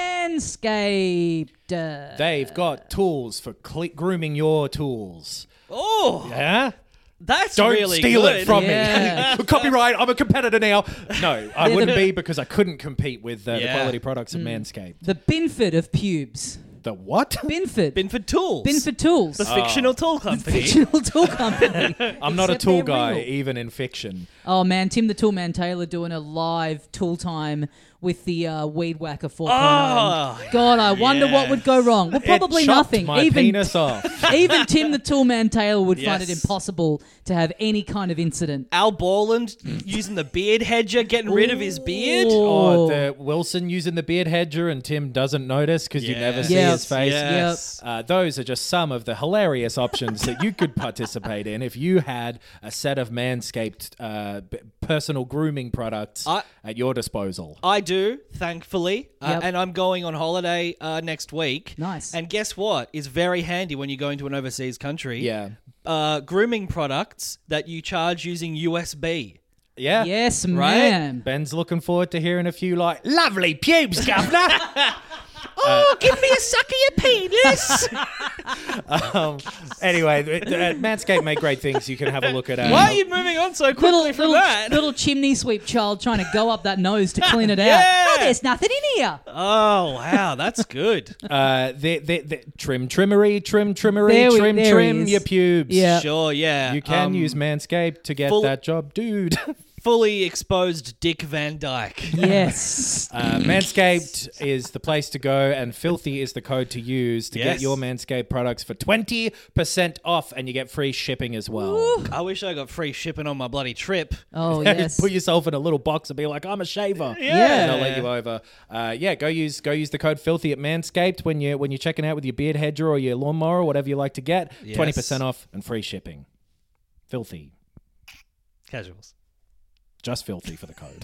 Manscaped. Uh, They've got tools for cle grooming your tools. Oh, Yeah? that's Don't really steal good. it from Yeah. me. Copyright, I'm a competitor now. No, I They're wouldn't the- be because I couldn't compete with uh, the Yeah. quality products of Manscaped. the Binford of pubes. The what? Binford. Binford Tools. Binford Tools. The fictional tool company. Fictional tool company. I'm not a Except tool they're guy, real. even in fiction. Oh man, Tim the Toolman Taylor doing a live tool time with the uh, Weed Whacker four point oh. Oh, God, I wonder what would go wrong. Well, probably it chopped nothing. my even penis off. even Tim the Toolman Taylor would find it Yes. impossible to have any kind of incident. Al Borland using the beard hedger, getting rid of his beard. Oh, the Wilson using the beard hedger and Tim doesn't notice because you never see Yes. his face. Yes. Uh, those are just some of the hilarious options that you could participate in if you had a set of Manscaped uh, b- personal grooming products I- at your disposal. I do, thankfully. Uh, Yep. and I'm going on holiday uh, next week. Nice. And guess what? It's very handy when you go into an overseas country. Yeah. Uh, grooming products that you charge using U S B. Yeah. Yes, Right? man. Ben's looking forward to hearing a few like, lovely pubes, governor. Oh, give me a suck of your penis. um, anyway, th- th- Manscaped make great things. You can have a look at. Uh, Why are you moving on so quickly Little from little, that? little chimney sweep child trying to go up that nose to clean it out. Yeah. Oh, there's nothing in here. Oh, wow, that's good. Uh, the, the, the, trim trimmery, trim trimmery, There we- trim there he trim is. your pubes. Yeah. Sure, yeah. You can Um, use Manscaped to get full- that job, dude. fully exposed Dick Van Dyke. Yes. Uh, Manscaped is the place to go, and Filthy is the code to use to Yes. get your Manscaped products for twenty percent off, and you get free shipping as well. I wish I got free shipping on my bloody trip. Oh, yes. Put yourself in a little box and be like, I'm a shaver. Yeah. And they'll let you over. Uh, yeah, go use go use the code Filthy at Manscaped when you when you're checking out with your beard hedger or your lawnmower or whatever you like to get. Yes. Twenty percent off and free shipping. Filthy. Casuals. Just Filthy for the code.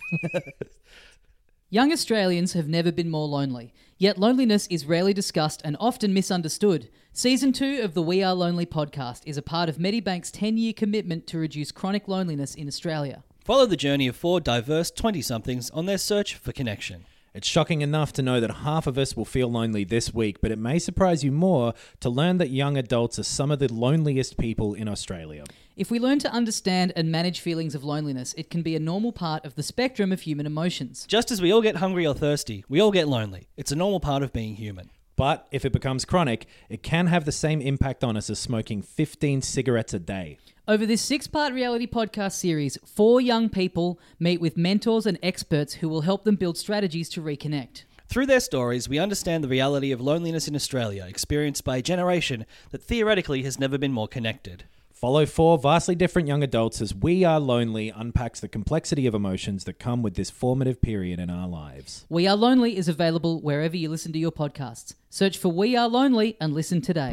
Young Australians have never been more lonely, yet loneliness is rarely discussed and often misunderstood. Season two of the We Are Lonely podcast is a part of Medibank's ten-year commitment to reduce chronic loneliness in Australia. Follow the journey of four diverse twenty-somethings on their search for connection. It's shocking enough to know that half of us will feel lonely this week, but it may surprise you more to learn that young adults are some of the loneliest people in Australia. If we learn to understand and manage feelings of loneliness, it can be a normal part of the spectrum of human emotions. Just as we all get hungry or thirsty, we all get lonely. It's a normal part of being human. But if it becomes chronic, it can have the same impact on us as smoking fifteen cigarettes a day. Over this six-part reality podcast series, four young people meet with mentors and experts who will help them build strategies to reconnect. Through their stories, we understand the reality of loneliness in Australia, experienced by a generation that theoretically has never been more connected. Follow four vastly different young adults as We Are Lonely unpacks the complexity of emotions that come with this formative period in our lives. We Are Lonely is available wherever you listen to your podcasts. Search for We Are Lonely and listen today.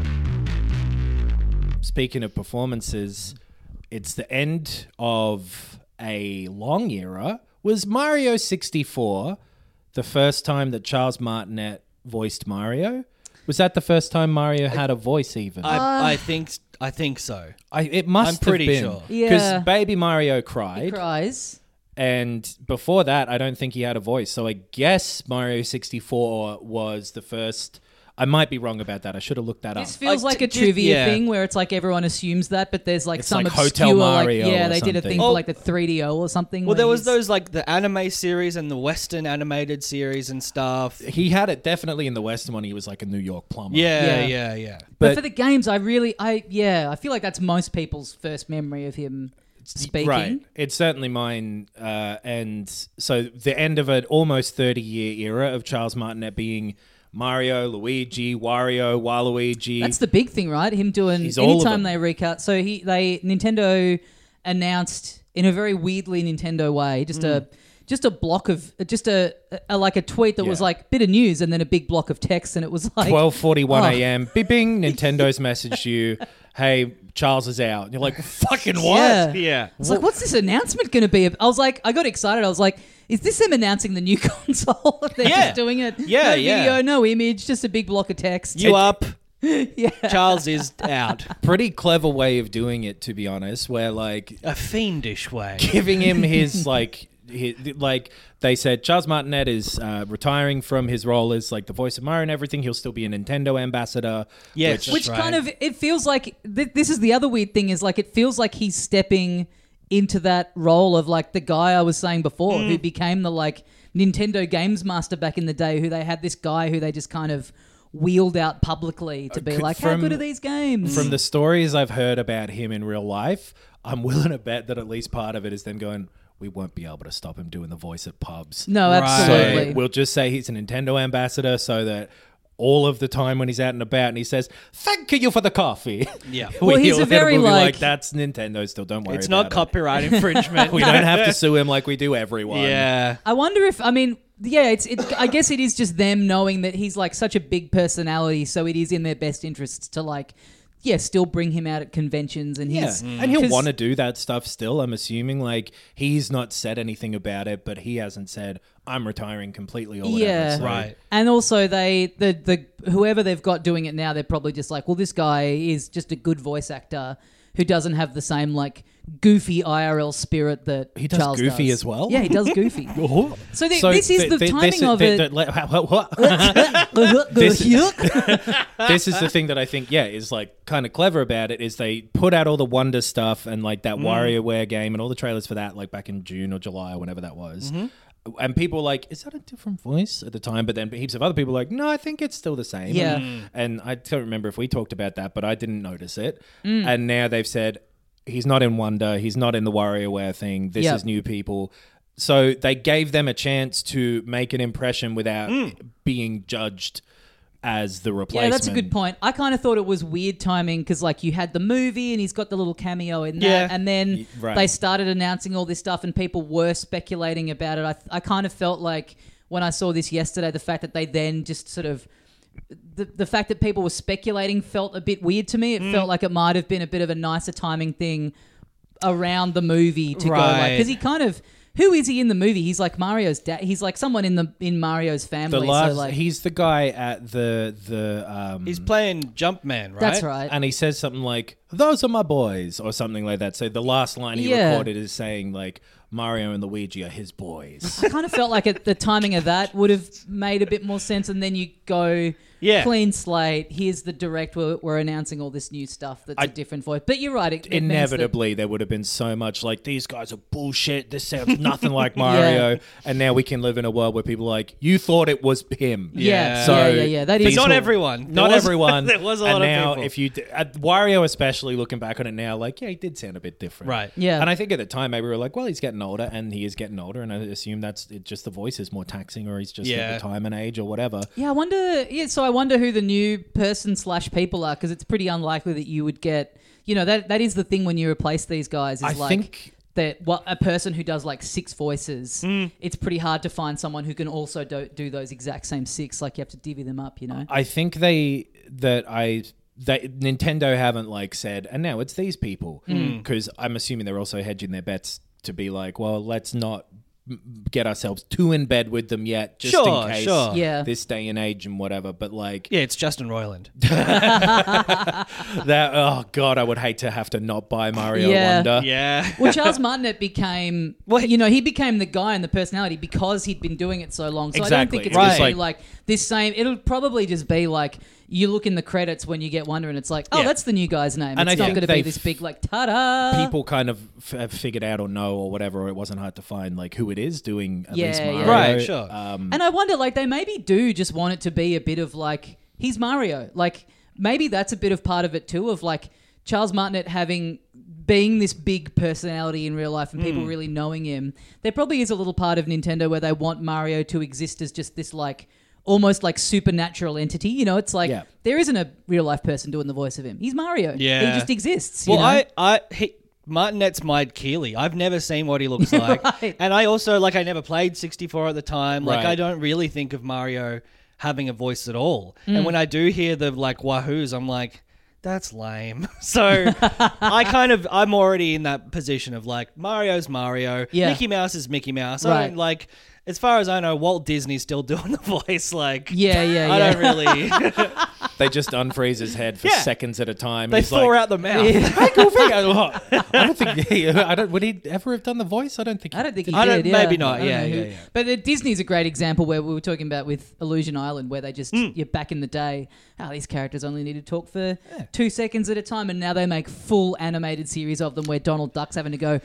Speaking of performances, it's the end of a long era. Was Mario sixty-four the first time that Charles Martinet voiced Mario? Was that the first time Mario had a voice even? I, I think I think so. I, it must I'm pretty have been. sure. Yeah. Because Baby Mario He cried. cries. And before that, I don't think he had a voice. So I guess Mario sixty-four was the first... I might be wrong about that. I should have looked that This up. feels Like, like a d- trivia yeah. thing where it's like everyone assumes that, but there's like It's some like obscure, Hotel like, Mario yeah, or they did a something. thing Oh. for like the three D O or something. Well, where there was he's- those like the anime series and the Western animated series and stuff. He had it definitely in the Western one. He was like a New York plumber. Yeah, Yeah. yeah, yeah. But, But- for the games, I really, I yeah, I feel like that's most people's first memory of him speaking. Right. It's certainly mine. Uh, and so the end of an almost thirty-year era of Charles Martinet being Mario, Luigi, Wario, Waluigi. That's the big thing, right? Him doing He's all of anytime them. they recut. So he, they Nintendo announced in a very weirdly Nintendo way, just a just a block of just a, a like a tweet that was Yeah. like bit of news and then a big block of text, and it was like twelve forty-one Oh. a.m. Beep, bing. Nintendo's messaged you, hey, Charles is out. And you're like, fucking what? Yeah. Yeah. It's like, what's this announcement going to be? I was like, I got excited. I was like, is this them announcing the new console? They're Yeah. just doing it. Yeah, no yeah. video, no image, just a big block of text. You up? yeah. Charles is out. Pretty clever way of doing it, to be honest, where like A fiendish way. giving him his like his, like they said Charles Martinet is uh, retiring from his role as like the voice of Mario and everything. He'll still be a Nintendo ambassador. Yes. which- Which That's kind right. of, it feels like, th- this is the other weird thing is like, it feels like he's stepping into that role of like the guy I was saying before Mm. who became the like Nintendo Games Master back in the day, who they had this guy who they just kind of wheeled out publicly to be could- like, how from- good are these games? From the stories I've heard about him in real life, I'm willing to bet that at least part of it is them going, we won't be able to stop him doing the voice at pubs. No, Right. absolutely. So we'll just say he's a Nintendo ambassador so that all of the time when he's out and about and he says, thank you for the coffee. Yeah. Well, he's a he'll- very, we'll be like- that's Nintendo still, don't worry It's about not it. copyright infringement. We don't have to sue him like we do everyone. Yeah. I wonder if, I mean, yeah, it's. It, I guess it is just them knowing that he's like such a big personality, so it is in their best interests to like, yeah, still bring him out at conventions and Yeah, he's and he'll 'cause- want to do that stuff still. I'm assuming like he's not said anything about it, but he hasn't said I'm retiring completely or whatever. Yeah, so- Right. And also, they the the whoever they've got doing it now, they're probably just like, well, this guy is just a good voice actor who doesn't have the same like goofy I R L spirit that He does Charles Goofy does. as well? Yeah, he does Goofy. So, the, this is th- the th- timing this, of th- it. th- what- what- This- this is the thing that I think, yeah, is like kind of clever about it is they put out all the Wonder stuff and like that WarioWare game and all the trailers for that like back in June or July or whenever that was. And people were like, is that a different voice at the time? But then heaps of other people were like, no, I think it's still the same. Yeah. And, and I don't remember if we talked about that, but I didn't notice it. Mm. And now they've said, he's not in Wonder. He's not in the WarioWare thing. This Yep. is new people. So they gave them a chance to make an impression without being judged as the replacement. Yeah, that's a good point. I kind of thought it was weird timing because, like, you had the movie and he's got the little cameo in that, Yeah. and then Y- right. they started announcing all this stuff and people were speculating about it. I, I kind of felt like when I saw this yesterday, the fact that they then just sort of the the fact that people were speculating felt a bit weird to me. It felt like it might have been a bit of a nicer timing thing around the movie to go like Right. because he kind of. Who is he in the movie? He's like Mario's dad. He's like someone in the in Mario's family. The last, so like, he's the guy at the the um, He's playing Jumpman, right? that's right. and he says something like, "Those are my boys," or something like that. So the last line he Yeah. recorded is saying like, Mario and Luigi are his boys. I kind of felt like it, the timing of that would have made a bit more sense, and then you go Yeah. clean slate. Here's the direct. We're, we're announcing all this new stuff that's I- a different voice. But you're right. It, it means that- Inevitably, there would have been so much like, these guys are bullshit. This sounds nothing like Mario. Yeah. And now we can live in a world where people are like, you thought it was him. Yeah, So yeah, yeah, yeah. That But is not cool. everyone. Not There was- everyone. there was a and lot now, of people. if you d- uh, Wario, especially looking back on it now, like, yeah, he did sound a bit different, Right. Yeah. And I think at the time, maybe we were like, well, he's getting older, and he is getting older, and I assume that's it, just the voice is more taxing, or he's just Yeah. at the time and age, or whatever. Yeah, I wonder. Yeah, so I wonder who the new person slash people are, because it's pretty unlikely that you would get. You know, that that is the thing when you replace these guys. Is I like think- that what a person who does like six voices. Mm. It's pretty hard to find someone who can also do, do those exact same six. Like you have to divvy them up. You know. I think they that I that Nintendo haven't like said, and now it's these people, Hmm. because I'm assuming they're also hedging their bets to be like, well, let's not m- get ourselves too in bed with them yet, just Sure, in case sure. Yeah. this day and age and whatever. But like Yeah, it's Justin Roiland. that, oh god, I would hate to have to not buy Mario Yeah. Wonder. Yeah. Well, Charles Martinet became, Well, he- you know, he became the guy and the personality because he'd been doing it so long. So I don't Exactly. think it's Right. going to be Like- like this same. It'll probably just be like you look in the credits when you get Wonder, and it's like, oh, Yeah. that's the new guy's name. And it's I not think going to be they've- this big like ta-da. People kind of f- have figured out or know or whatever, or it wasn't hard to find like who it is doing at Yeah, least yeah. Mario. Right, sure. Um, And I wonder, like, they maybe do just want it to be a bit of like, he's Mario. Like, maybe that's a bit of part of it too, of like Charles Martinet having being this big personality in real life and Hmm. people really knowing him. There probably is a little part of Nintendo where they want Mario to exist as just this like almost like supernatural entity. You know, it's like Yeah. there isn't a real life person doing the voice of him. He's Mario. Yeah. He just exists. You Well, know? I, I, he, Martinet's my Keeley. I've never seen what he looks like, Right. and I also like I never played sixty-four at the time. Like Right. I don't really think of Mario having a voice at all. Mm. And when I do hear the like wahoos, I'm like, that's lame. So I kind of I'm already in that position of like Mario's Mario, Yeah. Mickey Mouse is Mickey Mouse. I Right. don't like. As far as I know, Walt Disney's still doing the voice. Like, Yeah, yeah, I yeah. don't really. they just unfreeze his head for Yeah. seconds at a time. They He's thaw like, out the mouth. Hey, Goofy. I I don't think he, I don't. Would he ever have done the voice? I don't think. He, I don't think he I don't- did. Yeah. maybe not. I don't Yeah, know who- yeah, yeah. But uh, Disney's a great example where we were talking about with Illusion Island, where they just Hmm. yeah, back in the day, oh, these characters only need to talk for two seconds at a time, and now they make full animated series of them where Donald Duck's having to go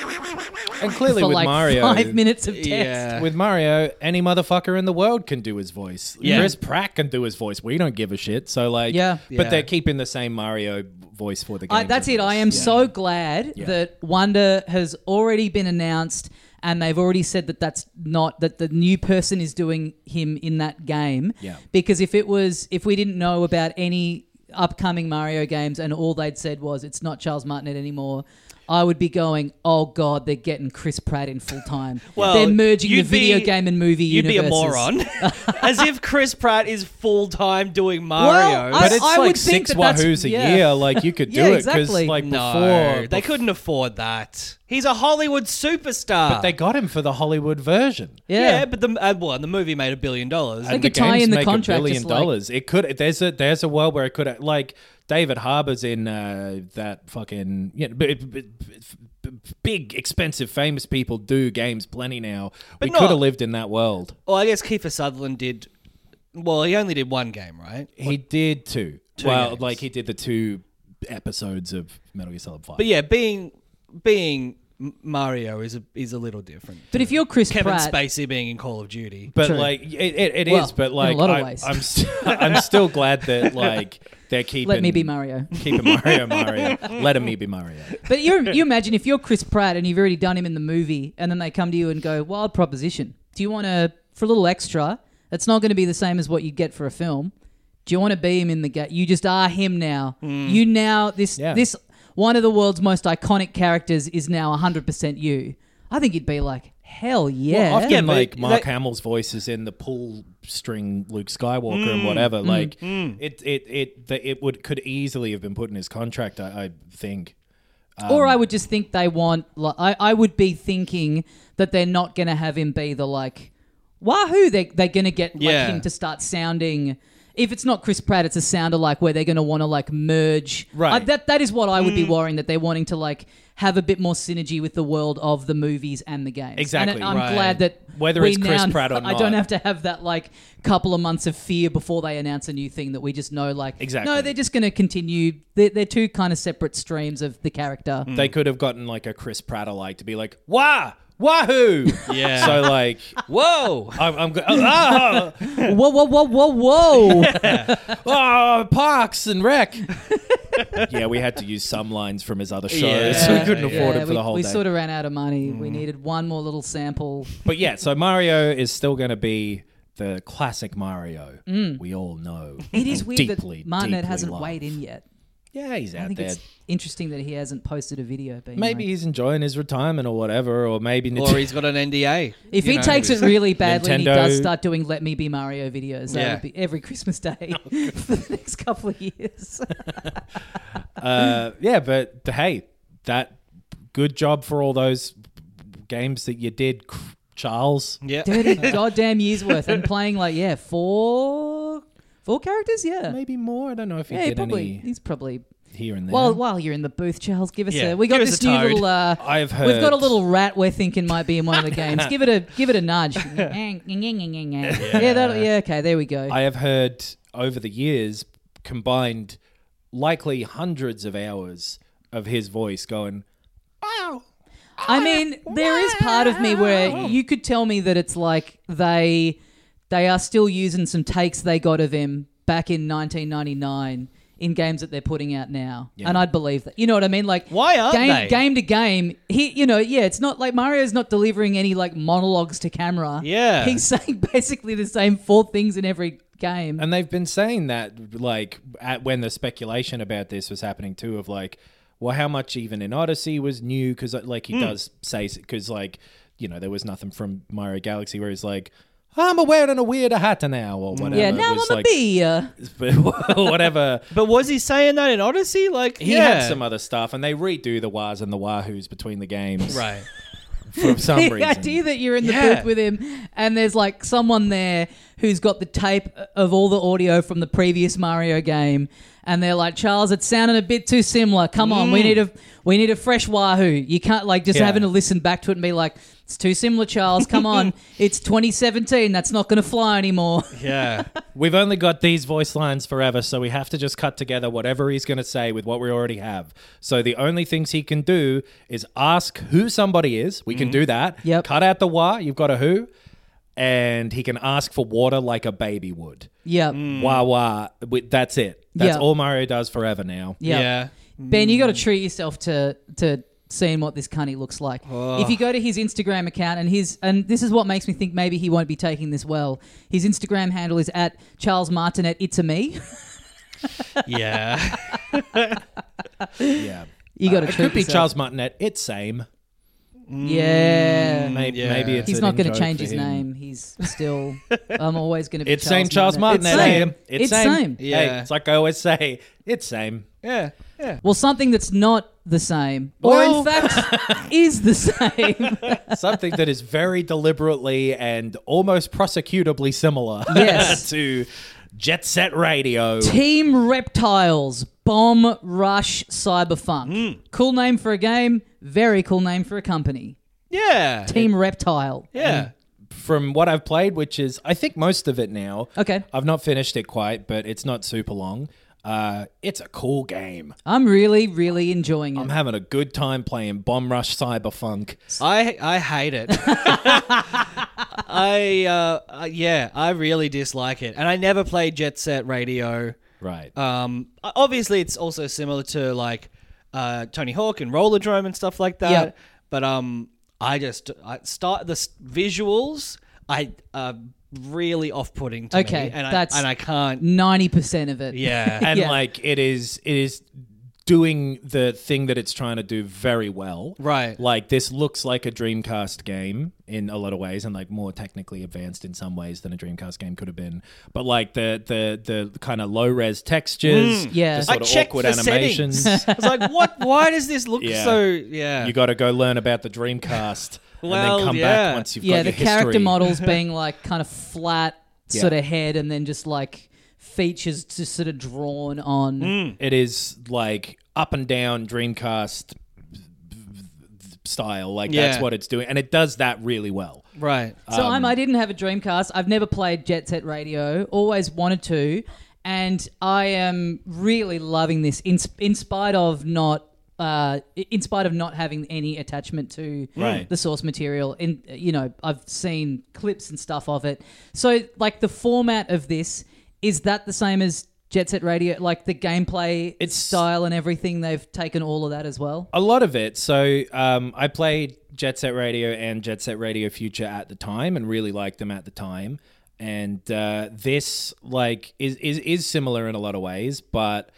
and clearly for with like Mario, five minutes of text. Yeah. with Mario, any motherfucker in the world can do his voice. Yeah. Chris Pratt can do his voice. We don't give a shit. So like, Yeah. But Yeah. they're keeping the same Mario voice for the game. I, that's it. I am so glad Yeah. that Wonder has already been announced, and they've already said that that's not that the new person is doing him in that game. Yeah. Because if it was, if we didn't know about any upcoming Mario games and all they'd said was it's not Charles Martinet anymore, I would be going, oh god, they're getting Chris Pratt in full time. Well, they're merging the you'd video be- game and movie You'd universes. be a moron. As if Chris Pratt is full time doing Mario. I- But it's I like would think six that that's- wahoos a yeah. year. Like you could do Yeah, it because exactly. like no, before they bef- couldn't afford that. He's a Hollywood superstar. But they got him for the Hollywood version. Yeah. yeah. but the uh, well, the movie made a billion dollars. They And could the tie games in the make contract a billion just like- dollars. It could. There's a there's a world where it could like David Harbour's in uh, that fucking yeah, b- b- b- big expensive famous people do games plenty now. But we not- could have lived in that world. Well, I guess Kiefer Sutherland did. Well, he only did one game, right? He did two. Two well, games. like he did the two episodes of Metal Gear Solid Five. But yeah, being being M- Mario is a is a little different. But if you're Chris Kevin Pratt, Spacey being in Call of Duty, But True. like it, it, it Well, is. But in a like lot of I, ways. I'm st- I'm still glad that like they're keeping. let me be Mario. Keeping Mario Mario. Let me be Mario. But you you imagine if you're Chris Pratt and you've already done him in the movie, and then they come to you and go, "Wild proposition. Do you want to for a little extra? It's not going to be the same as what you get for a film. Do you want to be him in the game? You just are him now. You now this Yeah. this one of the world's most iconic characters is now one hundred percent you. I think you'd be like, hell yeah. Well, often Yeah, but like Mark that- Hamill's voice is in the pull string Luke Skywalker and Mm, whatever. Like it, it, it, the, it would could easily have been put in his contract. I, I think. or I would just think they want. Like, I I would be thinking that they're not going to have him be the like Wahoo, they, they're going to get like, Yeah. him to start sounding... If it's not Chris Pratt, it's a sounder like where they're going to want to like merge. Right. Uh, that that is what I would be worrying, that they're wanting to like have a bit more synergy with the world of the movies and the games. Exactly, And I'm right. glad that Whether we it's Chris now- Pratt or I don't not. have to have that like couple of months of fear before they announce a new thing that we just know like Exactly. no, they're just going to continue. They're, they're two kind of separate streams of the character. They could have gotten like a Chris Pratt alike to be like, wah, wahoo. Yeah. So like, Whoa! I'm, I'm go- oh, Whoa, whoa, whoa, whoa, whoa! oh, Parks and Rec. Yeah, we had to use some lines from his other shows. Yeah. We couldn't afford Yeah, it for we, the whole we day. sort of ran out of money. We needed one more little sample. But yeah, so Mario is still going to be the classic Mario we all know. It is and weird deeply, that Martinet deeply hasn't love. weighed in yet. Yeah, he's I out think there. it's interesting that he hasn't posted a video. Being Maybe like, he's enjoying his retirement or whatever, or maybe Or he's got an N D A. if you he know. takes it really badly and he Nintendo- does start doing Let Me Be Mario videos, that Yeah. would be every Christmas day for the next couple of years. uh, yeah, but the, hey, that good job for all those games that you did, Charles. Yeah. Dirty goddamn years worth. And playing like, yeah, four four characters? Yeah. Maybe more. I don't know if he Yeah, he did probably, any he's probably... here and there. Well, while you're in the booth, Charles, give us Yeah, a... We got give us this a new toad. little... Uh, I've heard We've got a little rat we're thinking might be in one of the games. give it a give it a nudge. yeah. yeah, that'll, yeah, okay, there we go. I have heard over the years combined likely hundreds of hours of his voice going, wow. I mean, there is part of me where you could tell me that it's like they they are still using some takes they got of him back in nineteen ninety-nine in games that they're putting out now, Yeah. and I'd believe that. You know what I mean? Like, Why aren't game, they? Game to game, he, you know, yeah, it's not like Mario's not delivering any like monologues to camera. Yeah. he's saying basically the same four things in every game. And they've been saying that, like, at, when the speculation about this was happening too, of like, well, how much even in Odyssey was new? Because, like, he does say, because, like, you know, there was nothing from Mario Galaxy where he's like, I'm wearing a weird hat now, or whatever. yeah, It now was I'm a like, bee. Uh, whatever. But was he saying that in Odyssey? Like, He yeah. had some other stuff, and they redo the wahs and the wahoos between the games. Right. For some the reason. idea that you're in the Yeah. booth with him and there's like someone there who's got the tape of all the audio from the previous Mario game, and they're like, Charles, it's sounding a bit too similar. Come on, we need a we need a fresh Wahoo. You can't like just Yeah. having to listen back to it and be like, it's too similar, Charles. Come on, it's twenty seventeen. That's not going to fly anymore. Yeah. We've only got these voice lines forever, so we have to just cut together whatever he's going to say with what we already have. So the only things he can do is ask who somebody is. We can do that. Yep. Cut out the wah. You've got a who. And he can ask for water like a baby would. Yeah, Wah wah. Wi- That's it. That's Yeah. all Mario does forever now. yeah. Yeah. Ben, you got to treat yourself to to seeing what this cunny looks like. If you go to his Instagram account and his and this is what makes me think maybe he won't be taking this well. His Instagram handle is at Charles Martinet. It's a me. Yeah. Yeah. You got to It treat could be yourself. Charles Martinet. It's same. Yeah. Maybe, yeah. maybe it's He's an not going in to joke change for his him. name. He's still. I'm always going to be. It's Charles same Charles Martinet. It's same. Liam. It's, It's same. same. Yeah. Hey, it's like I always say. It's same. Yeah. Yeah. Well, something that's not the same, or Well- in fact is the same. Something that is very deliberately and almost prosecutably similar Yes. to Jet Set Radio. Team Reptiles Bomb Rush Cyberfunk. Cool name for a game. Very cool name for a company. Yeah. Team Reptile. Yeah. From what I've played, which is, I think, most of it now. Okay. I've not finished it quite, but it's not super long. Uh, it's a cool game. I'm really, really enjoying it. I'm having a good time playing Bomb Rush Cyberfunk. I I hate it. I uh, uh yeah, I really dislike it, and I never played Jet Set Radio. Right. Um, obviously it's also similar to like uh Tony Hawk and Rollerdrome and stuff like that. Yep. But um, I just I start the s- visuals. I uh really off-putting to Okay, me, and that's- I and I can't. ninety percent of it. Yeah. and Yeah. like it is it is doing the thing that it's trying to do very well. Right. Like this looks like a Dreamcast game in a lot of ways and like more technically advanced in some ways than a Dreamcast game could have been. But like the the the kind of low res textures, Yeah. the sort I of checked awkward the animations. settings. I was like, what? Why does this look Yeah. so? Yeah. You got to go learn about the Dreamcast. and Well, then come yeah. back once you've yeah, got the your character history. models being like kind of flat Yeah. sort of head, and then just like features just sort of drawn on. It is like up and down Dreamcast style. Like Yeah. that's what it's doing, and it does that really well. Right. So Um, I'm, I didn't have a Dreamcast. I've never played Jet Set Radio. Always wanted to, and I am really loving this. In in spite of not, uh, in spite of not having any attachment to Right. the source material. In you know, I've seen clips and stuff of it. So like the format of this, is that the same as Jet Set Radio? Like the gameplay, It's- style, and everything. They've taken all of that as well. A lot of it. So um, I played Jet Set Radio and Jet Set Radio Future at the time, and really liked them at the time. And uh, this like is, is is similar in a lot of ways, but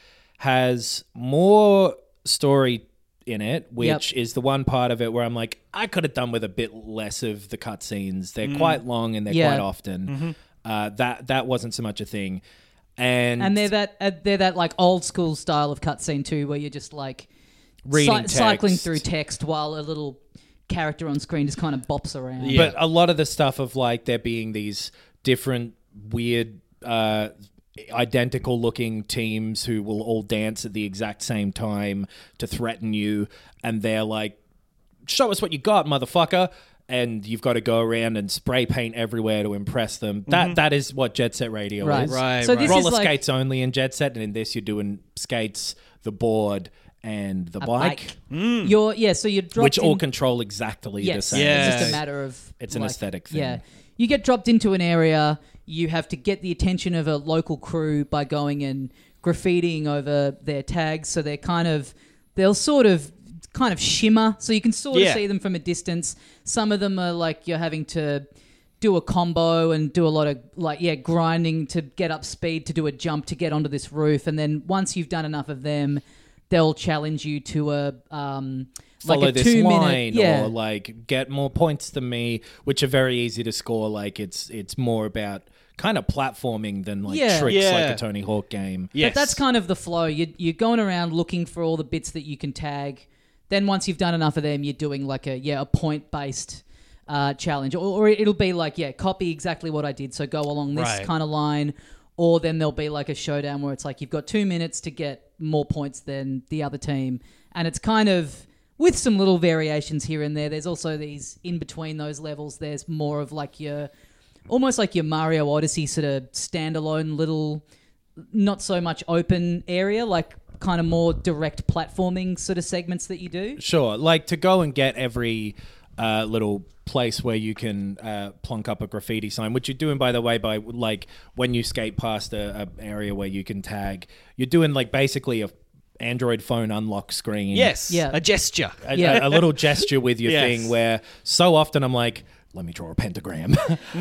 has more story in it, which Yep. is the one part of it where I'm like, I could have done with a bit less of the cutscenes. They're quite long and they're Yeah. quite often. Uh, that that wasn't so much a thing. And, And they're that uh, they're that like old school style of cutscene too, where you're just like Reading cycling text. through text while a little character on screen just kind of bops around. Yeah. But a lot of the stuff of like there being these different weird uh identical looking teams who will all dance at the exact same time to threaten you, and they're like, show us what you got, motherfucker, and you've got to go around and spray paint everywhere to impress them. That that is what Jet Set Radio Right. is. Right, So right. this Roller is like skates only in Jet Set, and in this you're doing skates, the board, and the a bike, You're yeah, so you're dropped which all in- control exactly the yes, same. Yeah. it's just a matter of It's an like, aesthetic thing. Yeah, you get dropped into an area. You have to get the attention of a local crew by going and graffitiing over their tags. So they're kind of they'll sort of kind of shimmer, so you can sort Yeah. of see them from a distance. Some of them are like you're having to do a combo and do a lot of like yeah grinding to get up speed to do a jump to get onto this roof, and then once you've done enough of them, they'll challenge you to a um follow like a this two line minute yeah or like get more points than me, which are very easy to score. Like it's it's more about kind of platforming than like Yeah. tricks like Yeah. a Tony Hawk game. Yes. But that's kind of the flow. You, you're going around looking for all the bits that you can tag. Then once you've done enough of them, you're doing like a yeah a point based uh, challenge, or, or it'll be like yeah copy exactly what I did. So go along this Right. kind of line, or then there'll be like a showdown where it's like you've got two minutes to get more points than the other team, and it's kind of with some little variations here and there. There's also these in between those levels. There's more of like your almost like your Mario Odyssey sort of standalone little, not so much open area, like kind of more direct platforming sort of segments that you do. Sure, like to go and get every uh, little place where you can uh, plonk up a graffiti sign, which you're doing, by the way, by like when you skate past a, a area where you can tag, you're doing like basically a Android phone unlock screen. Yes. Yeah. A gesture. a, Yeah. a, a little gesture with your Yes. thing where so often I'm like, let me draw a pentagram.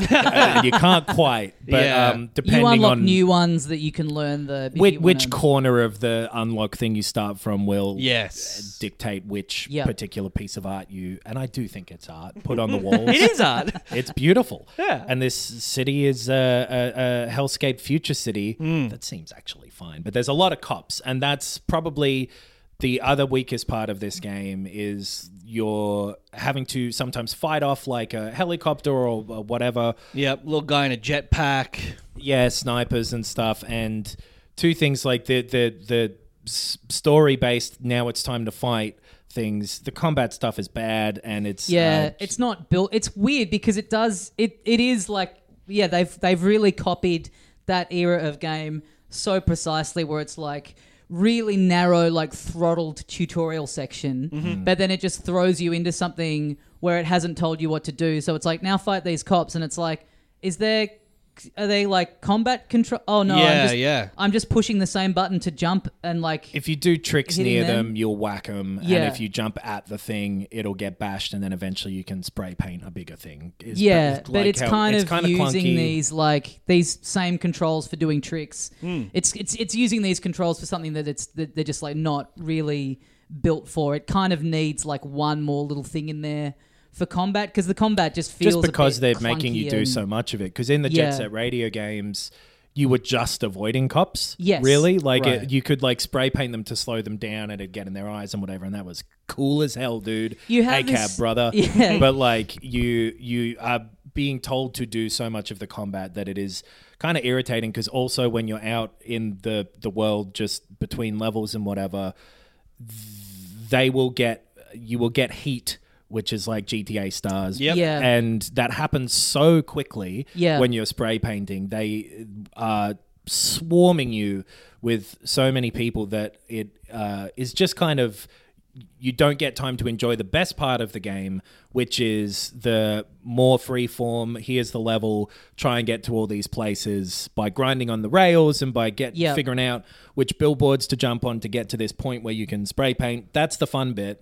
And you can't quite. But Yeah. um, depending You unlock on new ones that you can learn the if which, you which wanna- corner of the unlock thing you start from will Yes. dictate which Yeah. particular piece of art you, and I do think it's art, put on the walls. It is art. It's beautiful. Yeah. And this city is a, a, a hellscape future city Hmm. that seems actually fine. But there's a lot of cops, and that's probably the other weakest part of this game is you're having to sometimes fight off like a helicopter or whatever. Yep. Little guy in a jetpack. Yeah, snipers and stuff. And two things like the the the story based. Now it's time to fight things. The combat stuff is bad, and it's Yeah, uh, it's not built. It's weird because it does. It it is like yeah. They've they've really copied that era of game so precisely, where it's like really narrow, like throttled tutorial section, Mm-hmm. but then it just throws you into something where it hasn't told you what to do. So it's like now fight these cops, and it's like, is there? Are they like combat control? Oh no, Yeah, I'm just, yeah. I'm just pushing the same button to jump and like. if you do tricks Hitting near them. them, you'll whack them. Yeah. And if you jump at the thing, it'll get bashed, and then eventually you can spray paint a bigger thing. Is Yeah, like but it's how- kind it's of kinda using clunky. these like these same controls for doing tricks. Hmm. It's it's it's using these controls for something that it's that they're just like not really built for. It kind of needs like one more little thing in there for combat, because the combat just feels just because a they're bit making you clunky do and- so much of it. Because in the Yeah. Jet Set Radio games, you were just avoiding cops. Yes. Really? Like Right. it, you could like spray paint them to slow them down and it'd get in their eyes and whatever. And that was cool as hell, dude. You have A C A B, this- brother. Yeah. But like you, you are being told to do so much of the combat that it is kind of irritating because also when you're out in the, the world just between levels and whatever, they will get, you will get heat, which is like G T A stars. Yep. Yeah. And that happens so quickly Yeah. when you're spray painting. They are swarming you with so many people that it uh, is just kind of, you don't get time to enjoy the best part of the game, which is the more free form. Here's the level, try and get to all these places by grinding on the rails and by get Yep. figuring out which billboards to jump on to get to this point where you can spray paint. That's the fun bit.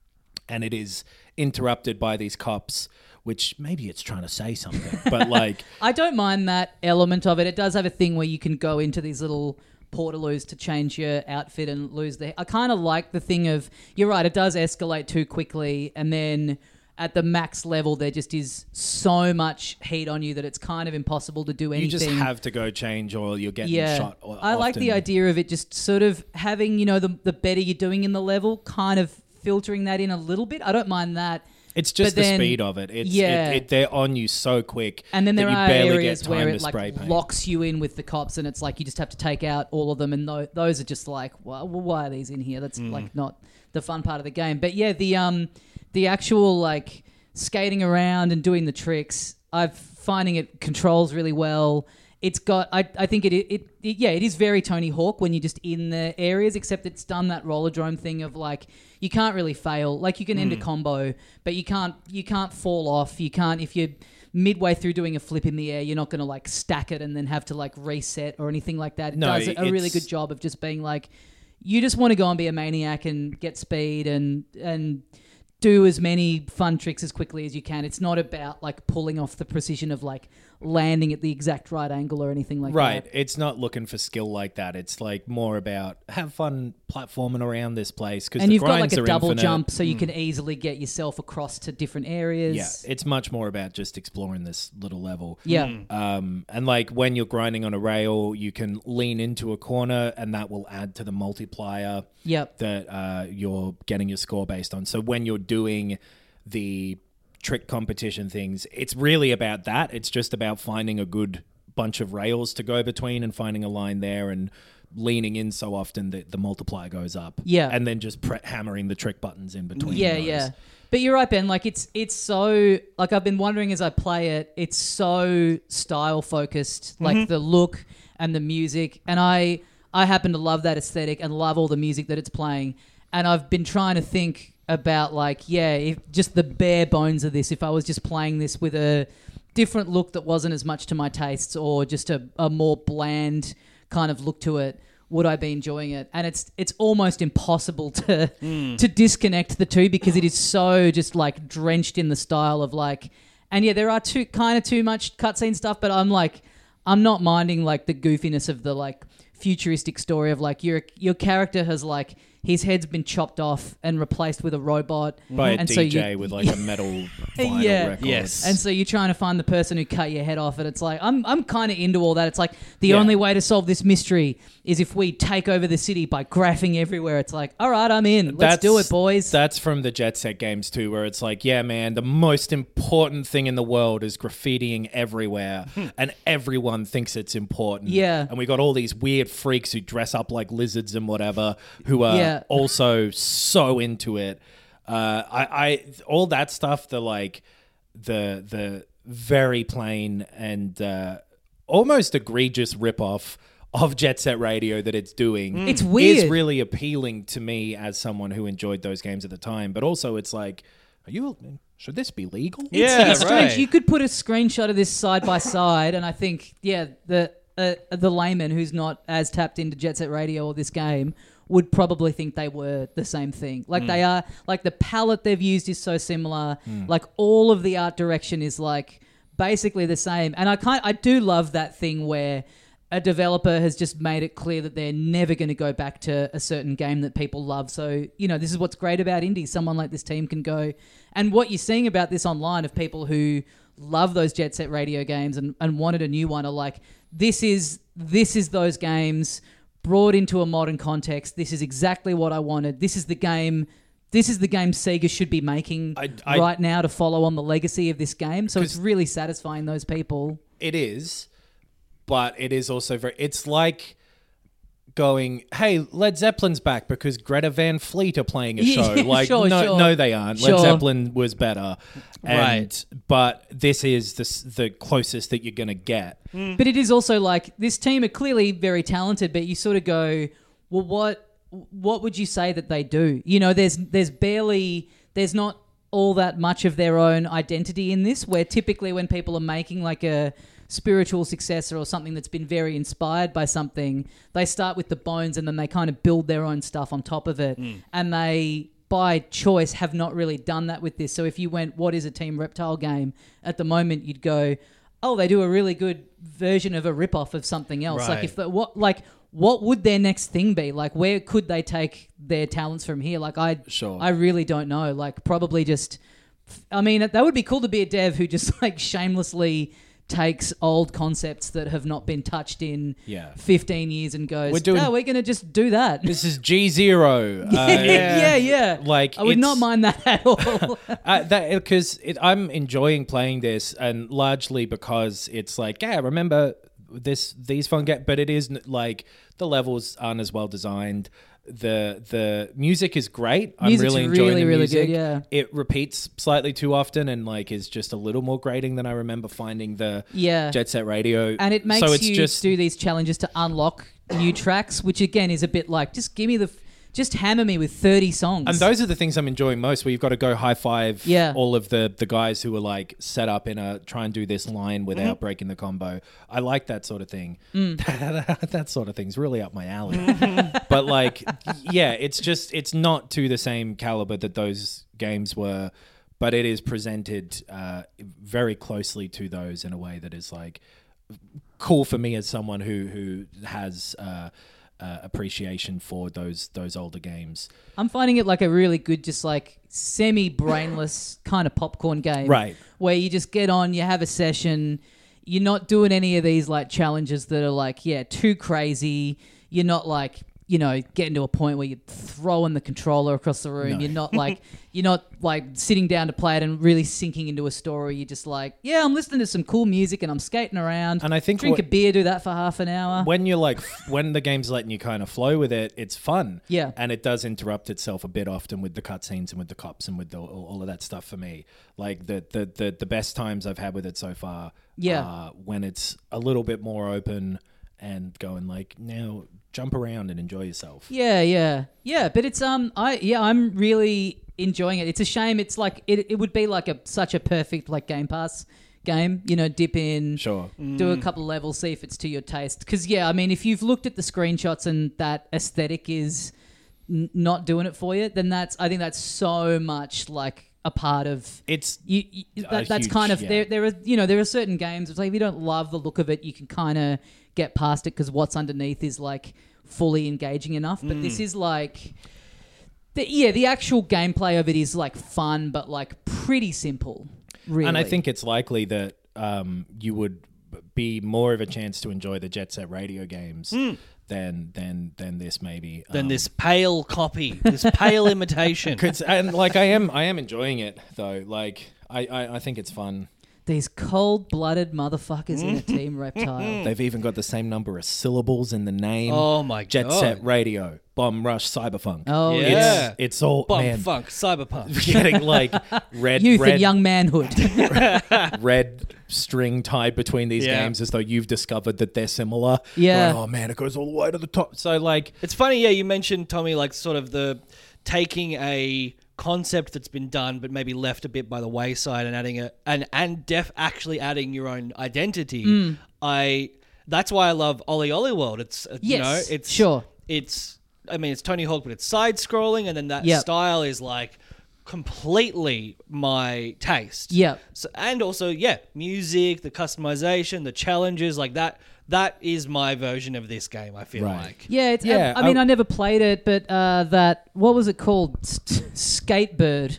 And it is interrupted by these cops, which maybe it's trying to say something, but like, I don't mind that element of it. It does have a thing where you can go into these little portaloos to change your outfit and lose the... I kind of like the thing of... You're right, it does escalate too quickly, and then at the max level, there just is so much heat on you that it's kind of impossible to do anything. you just have to go change or you're getting Yeah, shot. Or I like the often. idea of it just sort of having, you know, the, the better you're doing in the level, kind of filtering that in a little bit. I don't mind that. It's just But the then- speed of it. It's, yeah. it, it, they're on you so quick. And then there that you are barely areas get time where to it like spray paint. locks you in with the cops, and it's like you just have to take out all of them. And th- those are just like, well, why are these in here? That's Mm. like not the fun part of the game. But yeah, the um, the actual like skating around and doing the tricks, I'm finding it controls really well. It's got, I, I think it, it, it, yeah, it is very Tony Hawk when you're just in the areas, except it's done that rollerdrome thing of like, you can't really fail. Like you can end a combo, but you can't, you can't fall off. You can't, if you're midway through doing a flip in the air, you're not going to like stack it and then have to like reset or anything like that. It No, does a really it's- good job of just being like, you just want to go and be a maniac and get speed and, and, do as many fun tricks as quickly as you can. It's not about like pulling off the precision of like landing at the exact right angle or anything like Right. that. It's not looking for skill like that. It's like more about have fun platforming around this place because And the you've got like grinds a are double infinite. jump so you can easily get yourself across to different areas. Yeah, it's much more about just exploring this little level. Yeah. Um, and like when you're grinding on a rail, you can lean into a corner and that will add to the multiplier Yep. that uh, you're getting your score based on. So when you're doing the trick competition things, it's really about that. It's just about finding a good bunch of rails to go between and finding a line there and leaning in so often that the multiplier goes up. Yeah. And then just pre- hammering the trick buttons in between. Yeah, those. yeah. But you're right, Ben. Like it's it's so like I've been wondering as I play it, it's so style focused, like the look and the music. And I I happen to love that aesthetic and love all the music that it's playing. And I've been trying to think about like, yeah, if just the bare bones of this, if I was just playing this with a different look that wasn't as much to my tastes or just a, a more bland kind of look to it, would I be enjoying it? And it's it's almost impossible to to disconnect the two because it is so just like drenched in the style of like, and yeah, there are too kind of too much cutscene stuff, but I'm like, I'm not minding like the goofiness of the like futuristic story of like your your character has like his head's been chopped off and replaced with a robot By a and D so J you, with like a metal vinyl Yeah. record. Yes. and so you're trying to find the person who cut your head off, and it's like I'm I'm kind of into all that. It's like the Yeah. only way to solve this mystery is if we take over the city by graphing everywhere. It's like, all right, I'm in. Let's do it, boys. That's from the Jet Set games too, where it's like, yeah, man, the most important thing in the world is graffitiing everywhere, and everyone thinks it's important. Yeah. and we got all these weird freaks who dress up like lizards and whatever, who are Yeah. also so into it. Uh, I, I, all that stuff, the like, the the very plain and uh, almost egregious ripoff of Jet Set Radio that it's doing. It's weird. Is really appealing to me as someone who enjoyed those games at the time. But also, it's like, are you? Should this be legal? It's, Yeah, it's strange. right. You could put a screenshot of this side by side, and I think, yeah, the uh, the layman who's not as tapped into Jet Set Radio or this game would probably think they were the same thing. Like they are, like the palette they've used is so similar. Like all of the art direction is like basically the same. And I kind, I do love that thing where a developer has just made it clear that they're never going to go back to a certain game that people love. So, you know, this is what's great about indies. Someone like this team can go. And what you're seeing about this online of people who love those Jet Set Radio games and, and wanted a new one are like, this is this is those games brought into a modern context. This is exactly what I wanted. This is the game. This is the game Sega should be making I- I- right now to follow on the legacy of this game. So it's really satisfying those people. It is, but it is also very. It's like going, "Hey, Led Zeppelin's back because Greta Van Fleet are playing a show." Yeah, Like, sure, no, sure. no, they aren't. Sure. Led Zeppelin was better, and, Right. But this is the s- the closest that you're gonna get. But it is also like this team are clearly very talented, but you sort of go, well, what what would you say that they do? You know, there's there's barely there's not all that much of their own identity in this, where typically when people are making like a spiritual successor or something that's been very inspired by something, they start with the bones and then they kind of build their own stuff on top of it. And they, by choice, have not really done that with this. So if you went, what is a Team Reptile game? At the moment, you'd go, oh, they do a really good version of a ripoff of something else. Like Right. if the, what like what would their next thing be? Like where could they take their talents from here? Like I Sure. I really don't know. Like probably just I mean that would be cool to be a dev who just like shamelessly takes old concepts that have not been touched in Yeah. fifteen years and goes, We're doing- "Oh, we're going to just do that." This is G Zero. yeah, yeah, yeah. Like, I would not it's- mind that at all. Uh, that because I'm enjoying playing this, and largely because it's like, yeah, remember this these fun get, but it is n- like the levels aren't as well designed. The the music is great. I'm Music's really enjoying really, the really music. good, yeah. It repeats slightly too often, and like is just a little more grating than I remember finding the Yeah. Jet Set Radio. And it makes so it's you just do these challenges to unlock new tracks, which again is a bit like, just give me the, f- just hammer me with thirty songs. And those are the things I'm enjoying most, where you've got to go high five Yeah. all of the, the guys who are like set up in a try and do this line without breaking the combo. I like that sort of thing. that sort of thing's really up my alley. But like, yeah, it's just, it's not to the same caliber that those games were, but it is presented uh, very closely to those in a way that is like cool for me as someone who, who has... Uh, Uh, appreciation for those those older games. I'm finding it like a really good, just like semi-brainless kind of popcorn game. Right. Where you just get on, you have a session, you're not doing any of these like challenges that are like, yeah, too crazy. You're not like, you know, getting to a point where you're throwing the controller across the room. No. You're not like, you're not like sitting down to play it and really sinking into a story. You're just like, yeah, I'm listening to some cool music and I'm skating around. And I think drink what- a beer, do that for half an hour. When you're like, when the game's letting you kind of flow with it, it's fun. Yeah. And it does interrupt itself a bit often with the cutscenes and with the cops and with the, all, all of that stuff for me. Like the, the, the, the best times I've had with it so far Yeah. are when it's a little bit more open and going like, now jump around and enjoy yourself. Yeah, yeah, yeah. But it's um, I yeah, I'm really enjoying it. It's a shame. It's like it. It would be like a such a perfect like Game Pass game. You know, dip in, Sure. do a couple of levels, see if it's to your taste. Because yeah, I mean, if you've looked at the screenshots and that aesthetic is n- not doing it for you, then that's I think that's so much like a part of It's you, you, a that, that's huge- kind of yeah. there. There are you know there are certain games. It's like if you don't love the look of it, you can kind of get past it because what's underneath is like fully engaging enough. But this is like, the, yeah, the actual gameplay of it is like fun, but like pretty simple. Really, And I think it's likely that um, you would be more of a chance to enjoy the Jet Set Radio games than than than this maybe. Than Um, this pale copy, this pale imitation. 'cause- and like I am, I am enjoying it though. Like I, I, I think it's fun. these cold-blooded motherfuckers in a Team Reptile. They've even got the same number of syllables in the name. Oh my Jet God. Set Radio, Bomb Rush, Cyberpunk. Oh Yeah. yeah, It's, it's all Bum man. funk, cyberpunk. Getting like red, youth red, and young manhood. red string tied between these Yeah. games as though you've discovered that they're similar. Yeah. Going, oh man, it goes all the way to the top. So like, It's funny, yeah, you mentioned, Tommy, like sort of the taking a concept that's been done but maybe left a bit by the wayside and adding a and and def actually adding your own identity. Mm. I that's why I love Ollie Ollie World. It's uh, you Yes, know, it's sure. It's I mean, it's Tony Hawk, but it's side scrolling, and then that Yep. style is like completely my taste. Yep. So, and also, yeah, music, the customization, the challenges, like that. That is my version of this game. I feel Right. like. Yeah, it's, Yeah, I, I mean, I- I never played it, but uh, that what was it called? St- Skatebird.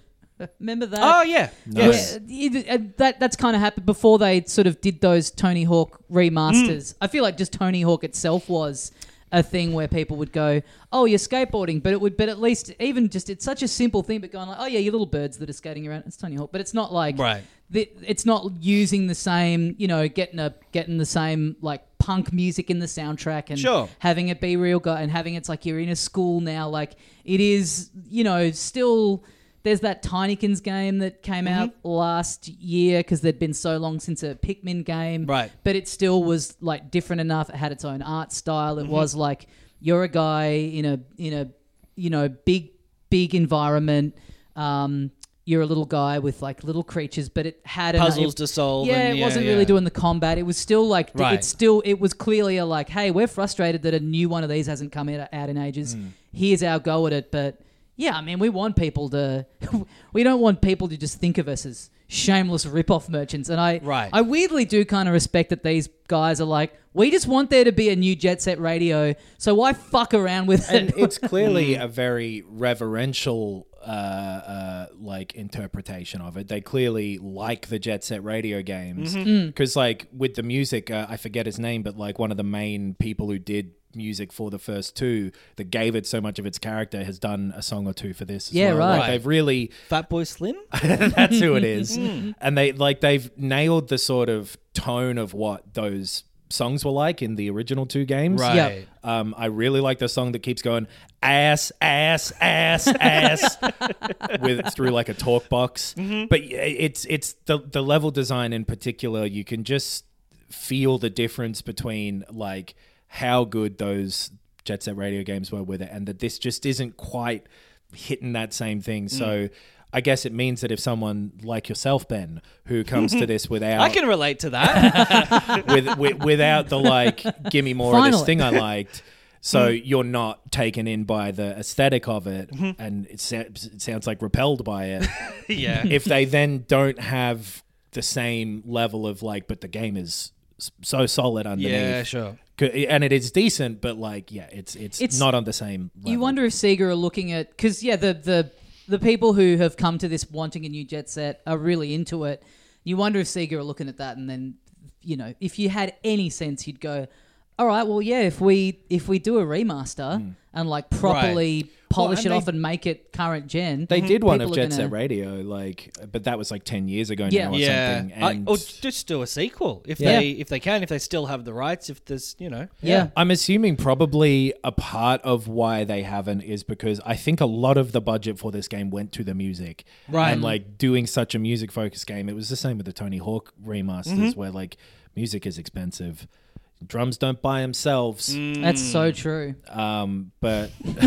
Remember that? Oh yeah, yes. Yeah, it- it- that that's kind of happened before they sort of did those Tony Hawk remasters. I feel like just Tony Hawk itself was a thing where people would go, "Oh, you're skateboarding," but it would, but at least even just it's such a simple thing, but going like, "Oh yeah, you little birds that are skating around." It's Tony Hawk, but it's not like Right. the, it's not using the same, you know, getting a getting the same like punk music in the soundtrack and Sure. having it be real guy and having it's like you're in a school now. Like it is, you know, still. There's that Tinykins game that came Mm-hmm. out last year because there'd been so long since a Pikmin game. Right. But it still was like different enough. It had its own art style. It Mm-hmm. was like you're a guy in a in a you know big big environment. Um, you're a little guy with like little creatures, but it had an- Puzzles it- to solve. Yeah, and it yeah, wasn't yeah. really doing the combat. It was still like Right. it's still it was clearly a like, hey, we're frustrated that a new one of these hasn't come out, out in ages. Mm. Here's our go at it, but. Yeah, I mean, we want people to... we don't want people to just think of us as shameless rip-off merchants. And I Right. I weirdly do kind of respect that these guys are like, we just want there to be a new Jet Set Radio, so why fuck around with And it? it's clearly a very reverential uh, uh, like interpretation of it. They clearly like the Jet Set Radio games because, like, with the music, uh, I forget his name, but like one of the main people who did music for the first two that gave it so much of its character has done a song or two for this as Yeah, well. right. Like, they've really Fatboy Slim. that's who it is. And they like they've nailed the sort of tone of what those songs were like in the original two games. Right. Yep. Um, I really like the song that keeps going ass, ass, ass, ass with through like a talk box. But yeah, it's it's the the level design in particular. You can just feel the difference between like how good those Jet Set Radio games were with it, and that this just isn't quite hitting that same thing. So I guess it means that if someone like yourself, Ben, who comes to this without I can relate to that. with, with without the like, give me more of Finally. this thing I liked. So you're not taken in by the aesthetic of it, and it, sa- it sounds like repelled by it. yeah. If they then don't have the same level of like, but the game is s- so solid underneath. Yeah, sure. C- And it is decent, but like, yeah, it's it's, It's- not on the same level. You wonder if Sega are looking at... Because, yeah, the, the, the people who have come to this wanting a new Jet Set are really into it. You wonder if Sega are looking at that and then, you know, if you had any sense, you'd go... All right, well, yeah, if we if we do a remaster and like properly polish Well, it and off they- and make it current gen, They did one people of are Jet gonna- Set Radio, like, but that was like ten years ago Yeah. now or Yeah. something. I, And or just do a sequel if Yeah. they if they can, if they still have the rights, if there's, you know. Yeah. I'm assuming probably a part of why they haven't is because I think a lot of the budget for this game went to the music. Right. And like doing such a music focused game, it was the same with the Tony Hawk remasters where like music is expensive. Drums don't buy themselves. That's so true. Um, but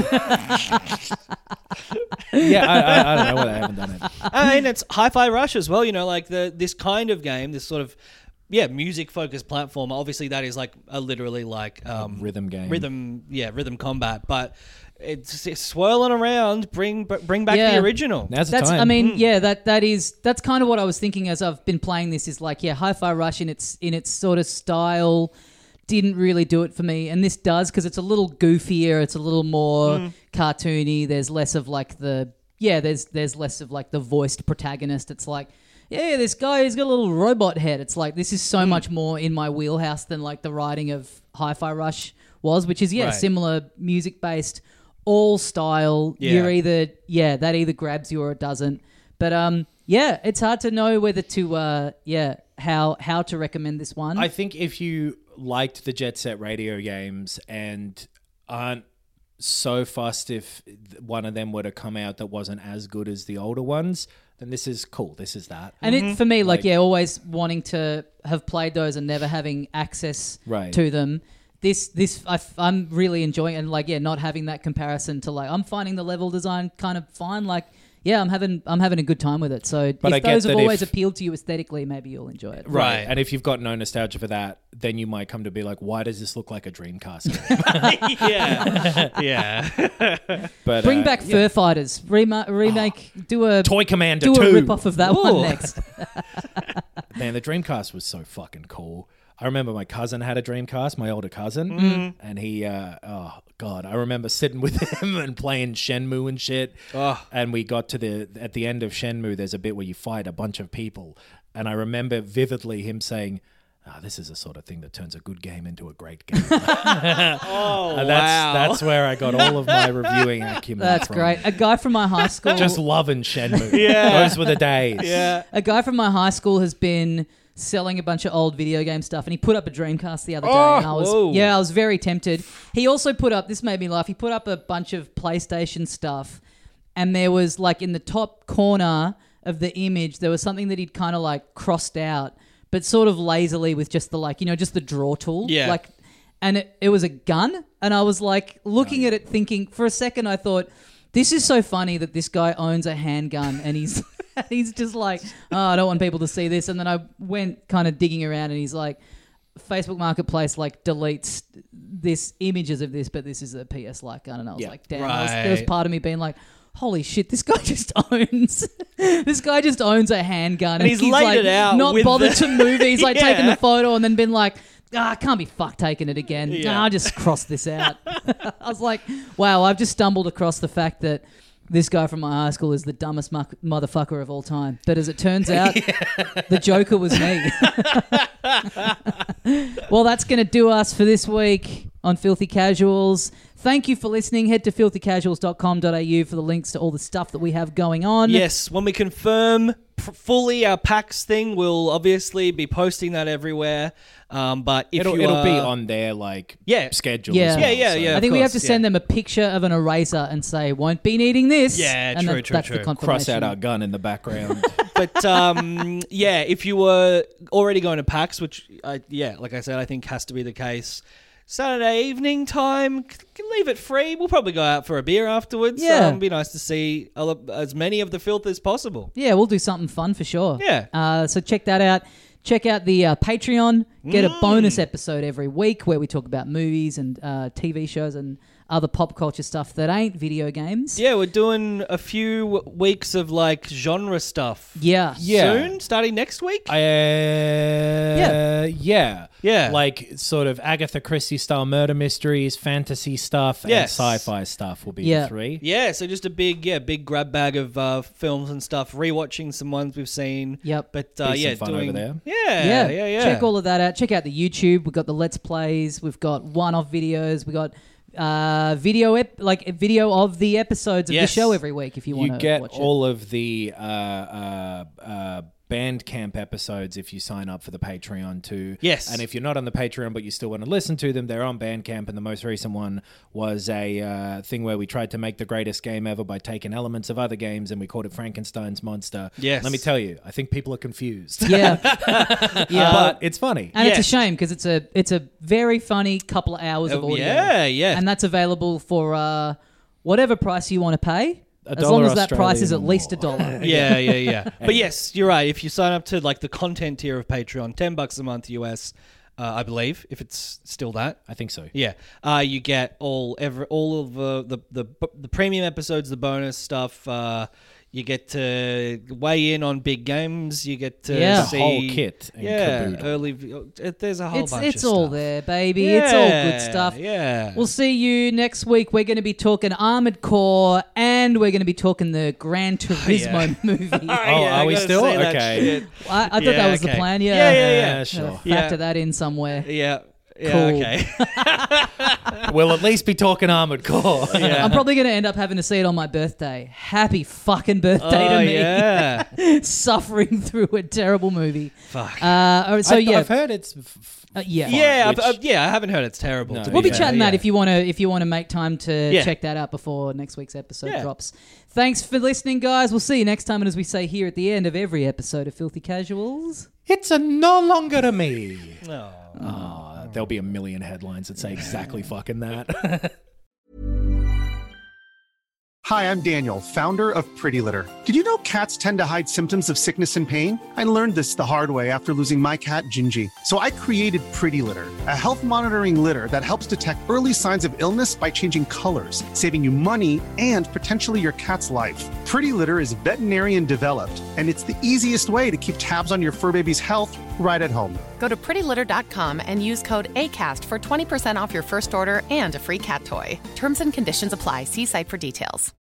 yeah, I, I, I don't know why they haven't done it. I mean, it's Hi-Fi Rush as well. You know, like the this kind of game, this sort of yeah, music focused platform. Obviously, that is like a literally like um, rhythm game. rhythm yeah, rhythm combat. But it's, it's swirling around. Bring bring back Yeah. the original. Now's the That's, time. I mean, yeah, that that is that's kind of what I was thinking as I've been playing this. Is like, yeah, Hi-Fi Rush in its in its sort of style didn't really do it for me, and this does because it's a little goofier, it's a little more cartoony. There's less of like the yeah, there's there's less of like the voiced protagonist. It's like, yeah, this guy he's got a little robot head. It's like this is so much more in my wheelhouse than like the writing of Hi-Fi Rush was, which is yeah, Right. similar music based, all style. Yeah. You're either yeah, that either grabs you or it doesn't. But um, yeah, it's hard to know whether to uh, yeah, how how to recommend this one. I think if you liked the Jet Set Radio games and aren't so fussed if th- one of them were to come out that wasn't as good as the older ones, then this is cool. This is that. And it for me, like, Like- yeah, always wanting to have played those and never having access Right. to them. This, this, I, I'm really enjoying, and like, yeah, not having that comparison to like, I'm finding the level design kind of fine. Like, yeah, I'm having, I'm having a good time with it. So But if I get those have that always if- appealed to you aesthetically, maybe you'll enjoy it. Right. And if you've got no nostalgia for that, then you might come to be like, why does this look like a Dreamcast game? yeah, yeah. But Bring uh, back Fur Fighters, Rema- remake, do a Toy Commander do a two. rip off of that one Ooh. next. Man, the Dreamcast was so fucking cool. I remember my cousin had a Dreamcast, my older cousin, and he, uh, oh god, I remember sitting with him and playing Shenmue and shit. Oh. And we got to the at the end of Shenmue, there's a bit where you fight a bunch of people, and I remember vividly him saying, oh, this is the sort of thing that turns a good game into a great game. Oh, And that's wow. that's where I got all of my reviewing acumen That's from. great. A guy from my high school. Just loving Shenmue. Yeah. Those were the days. Yeah. A guy from my high school has been selling a bunch of old video game stuff, and he put up a Dreamcast the other day. Oh, and I was, whoa. yeah, I was very tempted. He also put up, this made me laugh, he put up a bunch of PlayStation stuff, and there was like in the top corner of the image, there was something that he'd kind of like crossed out, but sort of lazily with just the like, you know, just the draw tool. Yeah. Like, and it, it was a gun, and I was like looking at it thinking, for a second I thought, this is so funny that this guy owns a handgun and he's he's just like, oh, I don't want people to see this. And then I went kind of digging around, and he's like, Facebook Marketplace like deletes this images of this, but this is a P S like gun. And I was Yeah. like, damn. I was, there was Right. part of me being like, holy shit, this guy just owns this guy just owns a handgun, and, he's laid like it out not with bothered the- to move it. He's like Yeah. taking the photo and then been like, ah, I can't be fucked taking it again. Yeah. Nah, I'll just cross this out. I was like, wow, I've just stumbled across the fact that this guy from my high school is the dumbest muck- motherfucker of all time. But as it turns out, the Joker was me. Well, that's going to do us for this week on Filthy Casuals. Thank you for listening. Head to filthy casuals dot com dot a u for the links to all the stuff that we have going on. Yes, when we confirm p- fully our PAX thing, we'll obviously be posting that everywhere. Um, but if It'll, you it'll are, be on their like Yeah. schedule. Yeah. as well, Yeah, yeah, so. yeah. I of think we have course, to send yeah. them a picture of an eraser and say, won't be needing this. Yeah, and true, that- true, that's true. the Cross confirmation. out our gun in the background. But um, yeah, if you were already going to PAX, which I, yeah, like I said, I think has to be the case. Saturday evening time, c- can leave it free. We'll probably go out for a beer afterwards. Yeah. um, it'd be nice to see a lo- as many of the filth as possible. Yeah, we'll do something fun for sure. Yeah. Uh, so check that out. Check out the uh, Patreon. Get Mm. a bonus episode every week where we talk about movies and uh, T V shows and other pop culture stuff that ain't video games. Yeah, we're doing a few w- weeks of like genre stuff. Yeah. Yeah. Soon, starting next week. Uh, yeah. Yeah. Yeah. Like sort of Agatha Christie style murder mysteries, fantasy stuff, Yes. and sci-fi stuff will be Yeah. the three. Yeah, so just a big, yeah, big grab bag of uh, films and stuff. Rewatching some ones we've seen. Yep. But uh, Be some yeah, fun doing over there. Yeah, Yeah. yeah, yeah. Check all of that out. Check out the YouTube. We've got the Let's Plays. We've got one-off videos. We've got uh, video ep- like a video of the episodes of Yes. the show every week if you want You to get watch all of the uh, uh, uh, Bandcamp episodes if you sign up for the Patreon too. Yes. And if you're not on the Patreon but you still want to listen to them, they're on Bandcamp. And the most recent one was a uh, thing where we tried to make the greatest game ever by taking elements of other games and we called it Frankenstein's Monster. Yes. Let me tell you, I think people are confused. it. Yeah. yeah. But it's funny. And it's Yes. a shame because it's a it's a very funny couple of hours of Oh, audio. yeah, yeah. And that's available for uh, whatever price you want to pay, A as long dollar as that price is Australian at least a or dollar. yeah, yeah, yeah. But yes, you're right. If you sign up to like the content tier of Patreon, ten bucks a month U S, uh, I believe, if it's still that. I think so. Yeah, uh, you get all every all of the the the, the premium episodes, the bonus stuff. Uh, you get to weigh in on big games. You get to Yeah. The see whole kit and Yeah, caboodle. early. v- uh, There's a whole It's bunch. it's of all stuff. there, baby. It's all good Yeah, stuff. Yeah. We'll see you next week. We're going to be talking Armored Core, and we're going to be talking the Gran Turismo Yeah. movie. Oh, are we still? Okay. I, I thought Yeah, that was the okay. plan. Yeah, Yeah, yeah, Yeah, yeah. sure. Factor Yeah. that in somewhere. Yeah. Yeah. Cool. Okay. We'll at least be talking Armored Core. Yeah. I'm probably going to end up having to see it on my birthday. Happy fucking birthday Oh to me. yeah. Suffering through a terrible movie. Fuck. Uh, all right, so I've, yeah, I've heard it's f- f- uh, yeah. Yeah, which- I've, I've- yeah, I haven't heard it's terrible. No, to We'll be fair, chatting yeah. that if you want to if you want to make time to Yeah. check that out before next week's episode Yeah. drops. Thanks for listening, guys. We'll see you next time, and as we say here at the end of every episode of Filthy Casuals. It's a no longer to me. Oh. Oh, there'll be a million headlines that say exactly fucking that. Hi, I'm Daniel, founder of Pretty Litter. Did you know cats tend to hide symptoms of sickness and pain? I learned this the hard way after losing my cat, Gingy. So I created Pretty Litter, a health monitoring litter that helps detect early signs of illness by changing colors, saving you money and potentially your cat's life. Pretty Litter is veterinarian developed, And it's the easiest way to keep tabs on your fur baby's health right at home. Go to pretty litter dot com and use code ACAST for twenty percent off your first order and a free cat toy. Terms and conditions apply. See site for details.